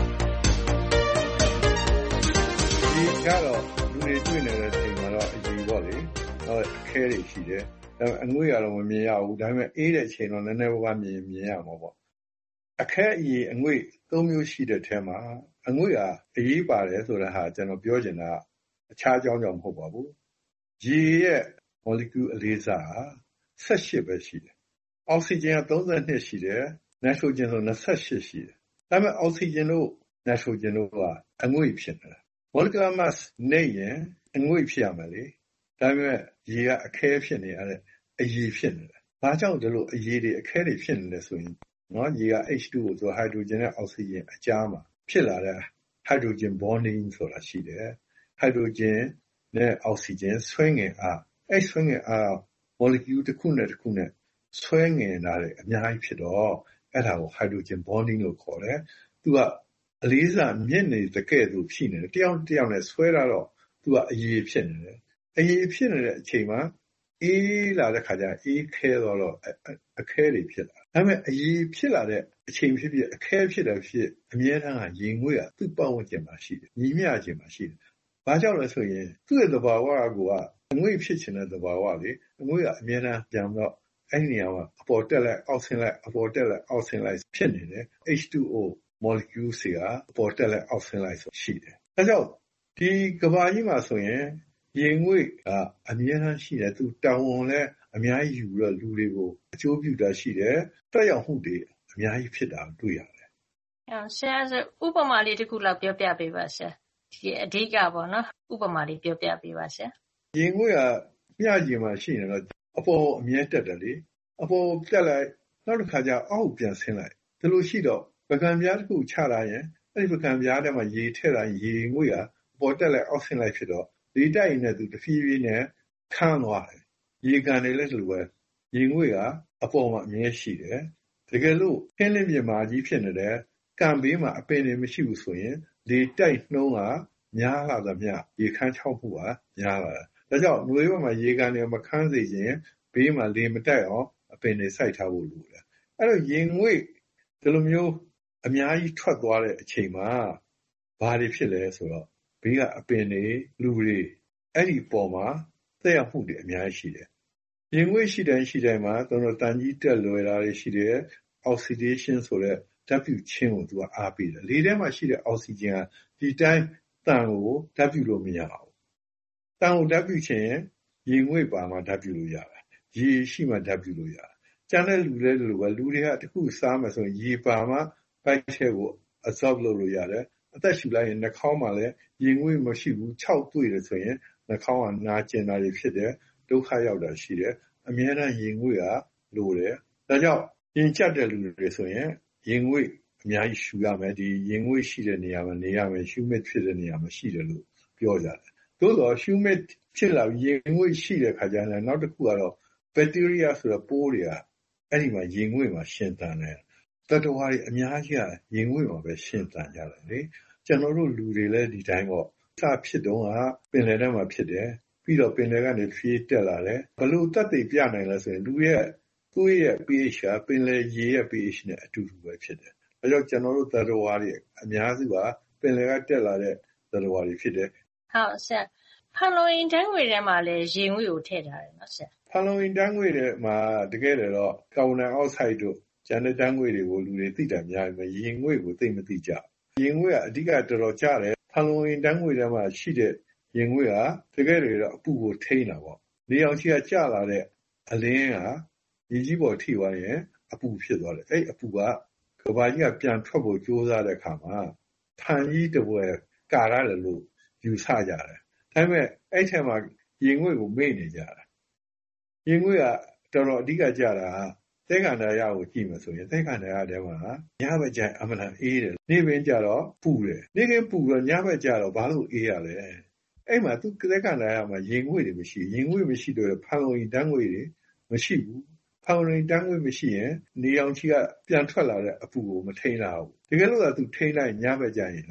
ဒီကတော့လူတွေတွေ့နေတဲ့အချိန်မှာတော့အရေးပေါ့လေဟောအခဲတွေရှိတယ်ဒါပေမဲ့အငွေ့ကတော့မမြင်ရဘူးဒါပေမဲ့အေးတဲ့အချိန်တော့နည်းနည်းပါးမြင်မြင်ရမှာပေါ့အခက်အရေးအငွေ့သုံးမျိုးရှိတဲ့ထဲမှာအငွေ့ဟာအရေးပါတယ်ဆိုတဲ့ဟာကျွန်တော်ပြောချင်တာအခြားကြောင်းကြောင့်မဟုတ်ပါဘူးရေရဲ့ molecule အလေးစားဟာဆယ့်ရှစ်ပဲရှိတယ်အောက်ဆီဂျင်ကသုံးဆယ့်နှစ်ရှိတယ်နိုက်ထရိုဂျင်ဆိုနှစ်ဆယ့်ရှစ်ရှိတယ်ဒါပေမဲ့အောက်ဆီဂျင်တို့နိုက်ထရိုဂျင်တို့ကအငွေ့ဖြစ်နေတာ molecular mass နဲ့ရင်အငွေ့ဖြစ်ရမယ်လေဒါပေမဲ့ရေကအခဲဖြစ်နေရတဲ့အရည်ဖြစ်နေတယ်ဘာကြောင့်ဒီလိုအရည်တွေအခဲတွေဖြစ်နေလဲဆိုရင်နော်ရေက H two ကိုဆိုဟိုက်ဒရိုဂျင်နဲ့အောက်ဆီဂျင်အကြားမှာဖြစ်လာတဲ့ hydrogen bonding ဆိုတာရှိတယ်ဟိုက်ဒရိုဂျင်နဲ့အောက်ဆီဂျင်ဆွဲငင်အားအဲ့ဆွဲငင်အား molecule တစ်ခုနဲ့တစ်ခုနဲ့ဆွဲငင်လာတဲ့အများကြီးဖြစ်တော့အဲ့ဒါကို hydrogen bonding လို့ခေါ်တယ်သူကအလေးစားမြင့်နေတဲ့ကဲ့သို့ဖြစ်နေတယ်တယောက်တစ်ယောက်နဲ့ဆွဲလာတော့သူကအရည်ဖြစ်နေတယ်အရည်ဖြစ်နေတဲ့အချိန်မှာအေးလာတဲ့ခါကျအေးခဲတော့အခဲတွေဖြစ်လာဒါပေမဲ့အရည်ဖြစ်လာတဲ့အချိန်ဖြစ်ဖြစ်အခဲဖြစ်တယ်ဖြစ်အမြဲတမ်းကရေငွေ့ကသူ့ပတ်ဝန်းကျင်မှာရှိတယ်ညီမျှခြင်းမှာရှိတယ်ဘာကြောင့်လဲဆိုရင်သူ့ရဲ့သဘာဝကအငွေ့ဖြစ်ခြင်းတဲ့သဘာဝလေအငွေ့ကအမြဲတမ်းပြန်တော့အဲ့ဒီနေရာမှာအပေါ်တက်လိုက်အောက်ဆင်းလိုက်အပေါ်တက်လိုက်အောက်ဆင်းလိုက်ဖြစ်နေတယ် H two O molecule တွေကအပေါ်တက်လိုက်အောက်ဆင်းလိုက်ဆိုရှိတယ်ဒါကြောင့်ဒီကဘာကြီးမှာဆိုရင်ရေငွေ့ကအမြဲတမ်းရှိတယ်သူတောင်ဝန်လဲအများကြီးယူတော့လူတွေကိုအကျိုးပြုတာရှိတယ်တက်ရောက်မှုတွေအများကြီးဖြစ်တာတွေ့ရတယ်အဲဆရာဥပမာလေးတစ်ခုလောက်ပြောပြပေးပါဆရာဒီအဓိကပေါ့နော်ဥပမာလေးပြောပြပေးပါဆရာရေငွေ့ကမျှခြင်းမှာရှိနေတော့အပေါ်အမြဲတက်တယ်လေအပေါ်တက်လိုက်နောက်တစ်ခါကျအောက်ပြန်ဆင်းလိုက်ဒီလိုရှိတော့ပကံပြားတစ်ခုချလာရင်အဲ့ဒီပကံပြားထဲမှာရေထည့်လိုက်ရေငွေ့ကအပေါ်တက်လိုက်အောက်ဆင်းလိုက်ဖြစ်တော့လေတိုက်ရင်လည်းသူတဖြည်းဖြည်းနဲ့ခန်းသွားတယ်ရေကန်တွေလည်းလိုပဲရေငွေ့ကအပေါ်မှာအမြဲရှိတယ်တကယ်လို့ခင်းလင်းပြင်မာကြီးဖြစ်နေတယ်ကံဘေးမှာအပင်တွေမရှိဘူးဆိုရင်လေတိုက်နှုံးကများလာသမျှရေခမ်းချောက်မှုကများလာတယ်ဒါကြောင့်ຫນွေဘက်မှာရေကန်တွေမခန်းစေခြင်းဘေးမှာလေမတိုက်အောင်အပင်တွေစိုက်ထားဖို့လိုတယ်အဲ့တော့ရေငွေ့ဒီလိုမျိုးအများကြီးထွက်သွားတဲ့အချိန်မှာဘာတွေဖြစ်လဲဆိုတော့ဘေးကအပင်တွေလူတွေအဲ့ဒီပေါ်မှာသက်ရောက်မှုတွေအများကြီးရှိတယ်ရေငွေ့ရှိတိုင်းရှိတိုင်းမှာကျွန်တော်တန်ကြီးတက်လွယ်တာတွေရှိတယ် oxidation ဆိုတဲ့ဓာတ်ပြုခြင်းကိုသူကအားပေးတယ်လေထဲမှာရှိတဲ့အောက်ဆီဂျင်ကဒီတိုင်းတန်ကိုဓာတ်ပြုလို့မရဘူးတန်ကိုဓာတ်ပြုခြင်းရေငွေ့ပါမှဓာတ်ပြုလို့ရတယ်ရေရှိမှဓာတ်ပြုလို့ရတယ်ကျန်တဲ့လူတွေလိုပဲလူတွေကတခုစားမှဆိုရင်ရေပါမှပိုက်ထဲကို absorb လုပ်လို့ရတယ်အသက်ရှူလိုက်ရင်နှာခေါင်းမှာလည်းရေငွေ့မရှိဘူးခြောက်တွေ့တယ်ဆိုရင်နှာခေါင်းကနာကျင်တာတွေဖြစ်တယ်ဒုက္ခရောက်တာရှိတယ်အများအားရေငွေ့ကလိုတယ်ဒါကြောင့်ရင်ကျက်တဲ့လူတွေဆိုရင်ရေငွေ့အများကြီးရှူရမယ်ဒီရေငွေ့ရှိတဲ့နေရာမှာနေရမယ် humid ဖြစ်တဲ့နေရာမှာရှိတယ်လို့ပြောကြတယ်သို့တော့ humid ဖြစ်လာရေငွေ့ရှိတဲ့ခါကျရင်နောက်တစ်ခုကတော့ bacteria ဆိုတဲ့ပိုးတွေကအဲ့ဒီမှာရေငွေ့မှာရှင်သန်တယ်တတဝါတွေအများကြီးကရေငွေ့မှာပဲရှင်သန်ကြတယ်လေကျွန်တော်တို့လူတွေလည်းဒီတိုင်းပေါ့စဖြစ်တော့ကပင်လယ်ထဲမှာဖြစ်တယ်ပြီးတော့ပင်လယ်ကနေဖြေးတက်လာတယ်ဘလို့တက်သိပြနိုင်လဲဆိုရင်လူရဲ့သူ့ရဲ့ pH ကပင်လယ်ရေရဲ့ pH နဲ့အတူတူပဲဖြစ်တယ်အဲကြောင့်ကျွန်တော်တို့တတဝါတွေအများစုကပင်လယ်ကတက်လာတဲ့တတဝါတွေဖြစ်တယ်ဟုတ်ဆရာဖန်လုံအိမ်ဓာတ်ငွေ့ထဲမှာလည်းရေငွေ့ကိုထည့်ထားတယ်နော်ဆရာဖန်လုံအိမ်ဓာတ်ငွေ့ထဲမှာတကယ်တော့ကာဗွန်ဒိုင်အောက်ဆိုက်တို့ကျန်တဲ့ဓာတ်ငွေ့တွေကိုလူတွေသိတာများတယ်ရေငွေ့ကိုသိမသိကြရေငွေ့ကအဓိကတော်တော်ကျတယ်ဖန်လုံအိမ်ဓာတ်ငွေ့ထဲမှာရှိတဲ့ရေငွေ့ကတကယ်တော့အပူကိုထိန်းတာပေါ့လေအောင်ချီကကျလာတဲ့အလင်းကရေကြီးပေါ်ထိသွားရင်အပူဖြစ်သွားတယ်အဲ့အပူကကဘာကြီးကပြန်ထွက်ဖို့ကြိုးစားတဲ့အခါမှာဖန်ကြီးတပွဲကာရတယ်လို့ယူဆကြတယ်ဒါပေမဲ့အဲ့ထဲမှာရေငွေ့ကိုမေ့နေကြတာရေငွေ့ကတော်တော်အဓိကကျတာသဲကန္တာရကိုကြည့်မှဆိုရင်သဲကန္တာရထဲမှာညဘက်ကျရင်အမှန်အေးတယ်နေ့ပင်ကျတော့ပူတယ်နေ့ကပူတော့ညဘက်ကျတော့ဘာလို့အေးရလဲအဲ့မှာသူသဲကန္တာရမှာရေငွေ့တွေမရှိရေငွေ့မရှိတော့ဖန်လုံအိမ်ဓာတ်ငွေ့တွေမရှိဘူးဖန်လုံအိမ်ဓာတ်ငွေ့မရှိရင်နေအောင်ချီကပြန်ထွက်လာတဲ့အပူကိုမထိန်းနိုင်ဘူးတကယ်လို့သာသူထိန်းလိုက်ညဘက်ကျရင်လည်း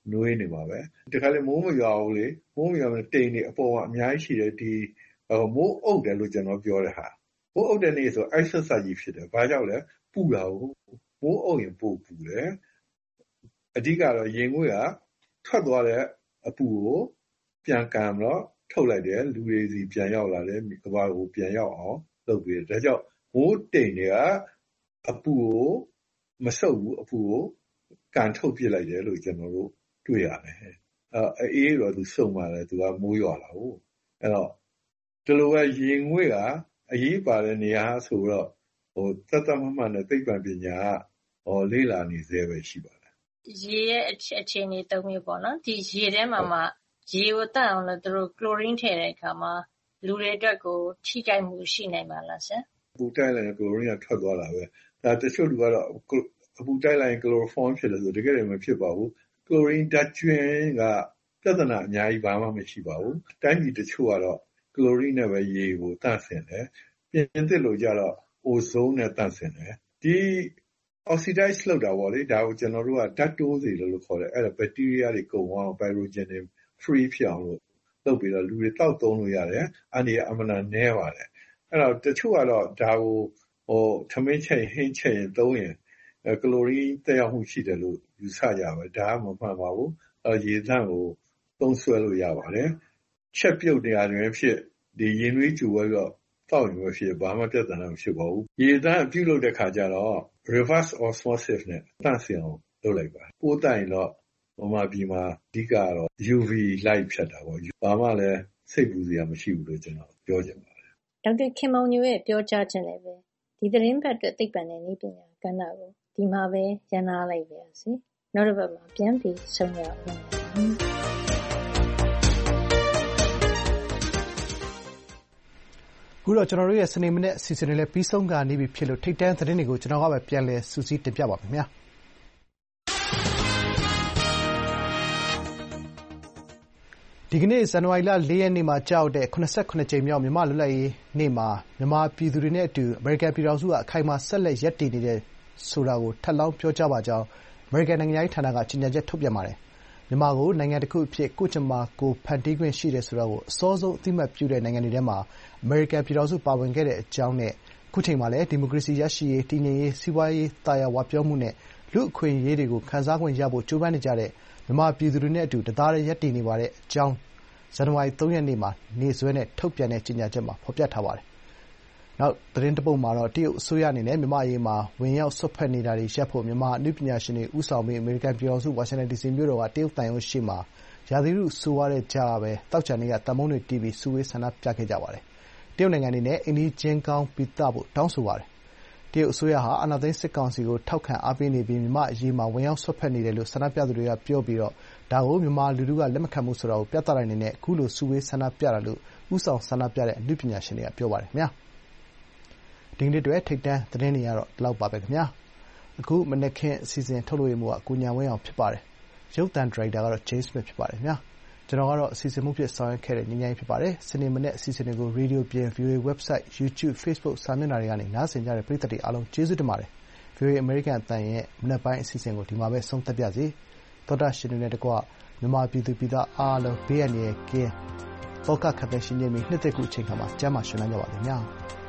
နွေးနေမှာပဲတခါလေမိုးမရွာဘူးလေမိုးမရွာမတိမ်နေအပေါ်ကအများကြီးရှိတယ်ဒီမိုးအုပ်တယ်လို့ကျွန်တော်ပြောတဲ့ဟာမိုးအုပ်တဲ့နေ့ဆို exercise ကြီးဖြစ်တယ်ဘာကြောင့်လဲပူတာကိုမိုးအုပ်ရင်ပိုပူတယ်အဓိကတော့ရင်ငွေ့ကထွက်သွားတဲ့အပူကိုပြန်ကန်တော့ထုတ်လိုက်တယ်လူတွေစီပြန်ရောက်လာတယ်ကဘာကိုပြန်ရောက်အောင်လုပ်ပြီးတယ်ဒါကြောင့်မိုးတိမ်တွေကအပူကိုမဆုပ်ဘူးအပူကိုကန်ထုတ်ပြလိုက်တယ်လို့ကျွန်တော်တို့တွေ့ရတယ်အဲအေးတော့သူစုံပါလေသူကမိုးရွာလာဟုတ်အဲ့တော့ဒီလိုပဲရင်ငွေ့ကအရေးပါတဲ့နေရာဆိုတော့ဟိုတတ်တမမှန်တဲ့သိပ္ပံပညာကဟောလေးလာနေသေးပဲရှိပါတယ်ရေရဲ့အခြေအနေသုံးမျိုးပေါ့နော်ဒီရေထဲမှာမှရေကိုတတ်အောင်လို့သူတို့ကလိုရင်းထည့်တဲ့အခါမှာလူတွေအတွက်ကိုထိခိုက်မှုရှိနိုင်ပါလားဆရာပူတိုက်လိုက်ကလိုရင်းကထွက်သွားတာပဲဒါတချို့လူကတော့အပူတိုက်လိုက်ကလိုရိုဖောမ်ဖြစ်တယ်ဆိုတကယ်လည်းမဖြစ်ပါဘူးကလိုရင်းဓာတ်ကျွင်းကပြဿနာအများကြီးဘာမှမရှိပါဘူးတိုင်းပြည်တချို့ကတော့ကလိုရင်းနဲ့ပဲရေကိုတန့်စင်တယ်ပြင်သစ်လိုကြတော့အိုဇုန်းနဲ့တန့်စင်တယ်ဒီ oxidize လုပ်တာပေါ့လေဒါကိုကျွန်တော်တို့ကဓာတ်တိုးစေလို့ခေါ်တယ်အဲ့ဒါဘက်တီးရီးယားတွေကုန်အောင် pyrogen တွေ free ဖြစ်အောင်လို့လုပ်ပြီးတော့လူတွေတောက်သုံးလို့ရတယ်အန်ဒီကအမှန်တန်နဲပါတယ်အဲ့တော့တချို့ကတော့ဒါကိုဟိုထမင်းချိန်ဟင်းချိန်သုံးရင်ကလိုရီတက်ရောက်မှုရှိတယ်လို့ယူဆကြပါဒါမှမမှန်ပါဘူးအဲရေသန့်ကိုသုံးဆွဲလို့ရပါတယ်ချက်ပြုတ်တရားတွေဖြစ်ဒီရင်သွေးကြူဝဲတော့တောက်ရင်ပဲဖြစ်ဘာမှပြဿနာမရှိပါဘူးရေသန့်ပြုတ်လို့တဲ့ခါကျတော့ reverse osmosis နဲ့တန့်စင်အောင်လုပ်လိုက်ပါပိုးတိုင်တော့ဗမာပြည်မှာအဓိကတော့ ယူ ဗီ light ဖြတ်တာပေါ့ဘာမှလည်းစိတ်ပူစရာမရှိဘူးလို့ကျွန်တော်ပြောချင်ပါတယ်ဒေါက်တာခင်မောင်ညိုရဲ့ပြောကြားခြင်းလည်းပဲဒီသတင်းပတ်အတွက်သိပ္ပံနဲ့နည်းပညာကဏ္ဍကိုဒီမှာပဲရန်နာလိုက်ပါရစေနောက်တစ်ပတ်မှာပြန်ပြီးဆုံရအောင်ခုတော့ကျွန်တော်တို့ရဲ့စနေမနေ့အစီအစဉ်တွေလည်းပြီးဆုံးကနေပြီဖြစ်လို့ထိတ်တန့်သတင်းတွေကိုကျွန်တော်ကပဲပြန်လည်စူးစီးတင်ပြပါမယ်ခင်ဗျာဒီကနေ့ဇန်နဝါရီလ၄ရက်နေ့မှာကြောက်တဲ့ခုနစ်ဆယ့်ခုနှစ်ကြိမ်မြောက်မြန်မာလွတ်လပ်ရေးနေ့မှာမြန်မာပြည်သူတွေနဲ့အတူအမေရိကန်ပြည်ထောင်စုကအခိုင်အမာဆက်လက်ရပ်တည်နေတဲ့ဆိုတာကိုထပ်လောင်းပြောကြားပါကြောင်းအမေရိကန်နိုင်ငံရေးဌာနကကြေညာချက်ထုတ်ပြန်ပါတယ်။မြန်မာကိုနိုင်ငံတစ်ခုအဖြစ်ကိုယ့်ကြမ္မာကိုယ်ဖန်တီးခွင့်ရှိတယ်ဆိုတာကိုအစောဆုံးအသိအမှတ်ပြုတဲ့နိုင်ငံတွေထဲမှာအမေရိကန်ပြည်ထောင်စုပါဝင်ခဲ့တဲ့အကြောင်းနဲ့အခုချိန်မှာလည်းဒီမိုကရေစီရရှိရေး၊တည်ငြိမ်ရေး၊စီးပွားရေးသာယာဝပြောမှုနဲ့လူ့အခွင့်အရေးတွေကိုခံစားခွင့်ရဖို့ကြိုးပမ်းနေကြတဲ့မြန်မာပြည်သူတွေနဲ့အတူတသားတည်းရပ်တည်နေပါတဲ့အကြောင်းဇန်နဝါရီသုံးရက်နေ့မှာနေ့စွဲနဲ့ထုတ်ပြန်တဲ့ကြေညာချက်မှာဖော်ပြထားပါတယ်။နောက်သတင်းတပုဒ်မှာတော့တရုတ်အစိုးရအနေနဲ့မြန်မာ့အရေးမှာဝင်ရောက်စွက်ဖက်နေတာတွေရပ်ဖို့မြန်မာအနုပညာရှင်တွေဦးဆောင်ပြီးအမေရိကန်ပြည်ထောင်စုဝါရှင်တန်ဒီစီမြို့တော်ကတရုတ်သံရုံးရှေ့မှာရာသီဥတုဆိုးဝါးတဲ့ကြားကပဲသောကြာနေ့ကသံပုံးတွေတီးပြီးစုဝေးဆန္ဒပြခဲ့ကြပါတယ်။တရုတ်နိုင်ငံအနေနဲ့အိမ်နီးချင်းကောင်းပီသဖို့တောင်းဆိုပါတယ်။တရုတ်အစိုးရဟာအာဏာသိမ်းစစ်ကောင်စီကိုထောက်ခံအားပေးနေပြီးမြန်မာ့အရေးမှာဝင်ရောက်စွက်ဖက်နေတယ်လို့ဆန္ဒပြသူတွေကပြောပြီးတော့ဒါကိုမြန်မာလူထုကလက်မခံဘူးဆိုတာကိုပြသတဲ့အနေနဲ့အခုလိုစုဝေးဆန္ဒပြတာလို့ဦးဆောင်ဆန္ဒပြတဲ့အနုပညာရှင်တွေကပြောပါတယ်ခင်ဗျာ။ဒီကနေ့အတွက်ထိပ်တန်းသတင်းတွေကတော့ဒီလောက်ပါပဲခင်ဗျာ။အခုမနက်ခင်းအစီအစဉ်ထုတ်လွှင့်မှုကကိုညာဝင်းအောင်ဖြစ်ပါတယ်။ရုပ်သံဒါရိုက်တာကတော့ James Smith ဖြစ်ပါတယ်ခင်ဗျာ။ကျွန်တော်ကတော့အစီအစဉ်မှုဖြစ်ဆောင်ရွက်ခဲ့တဲ့ညီညာဖြစ်ပါတယ်။စနေမနေ့အစီအစဉ်တွေကို Radio ပြင် ဗီအိုအေ website, YouTube, Facebook စာမျက်နှာတွေကနေနားဆင်ကြတဲ့ပရိသတ်တွေအားလုံးကျေးဇူးတင်ပါတယ်။ ဗီအိုအေ အမေရိကန်အသံရဲ့မနက်ပိုင်းအစီအစဉ်ကိုဒီမှာပဲဆုံးသက်ပါရစေ။သောတာရှင်တွေနဲ့တကွမြန်မာပြည်သူပြည်သားအားလုံးဘေးအန္တရာယ်ကင်းသောကခတ်သိမ်းရှင်နေပြီးနှစ်သက်ကူအချိန်ခါမှာကျမ်းမာရှင်လန်းကြပါစေခင်ဗျာ။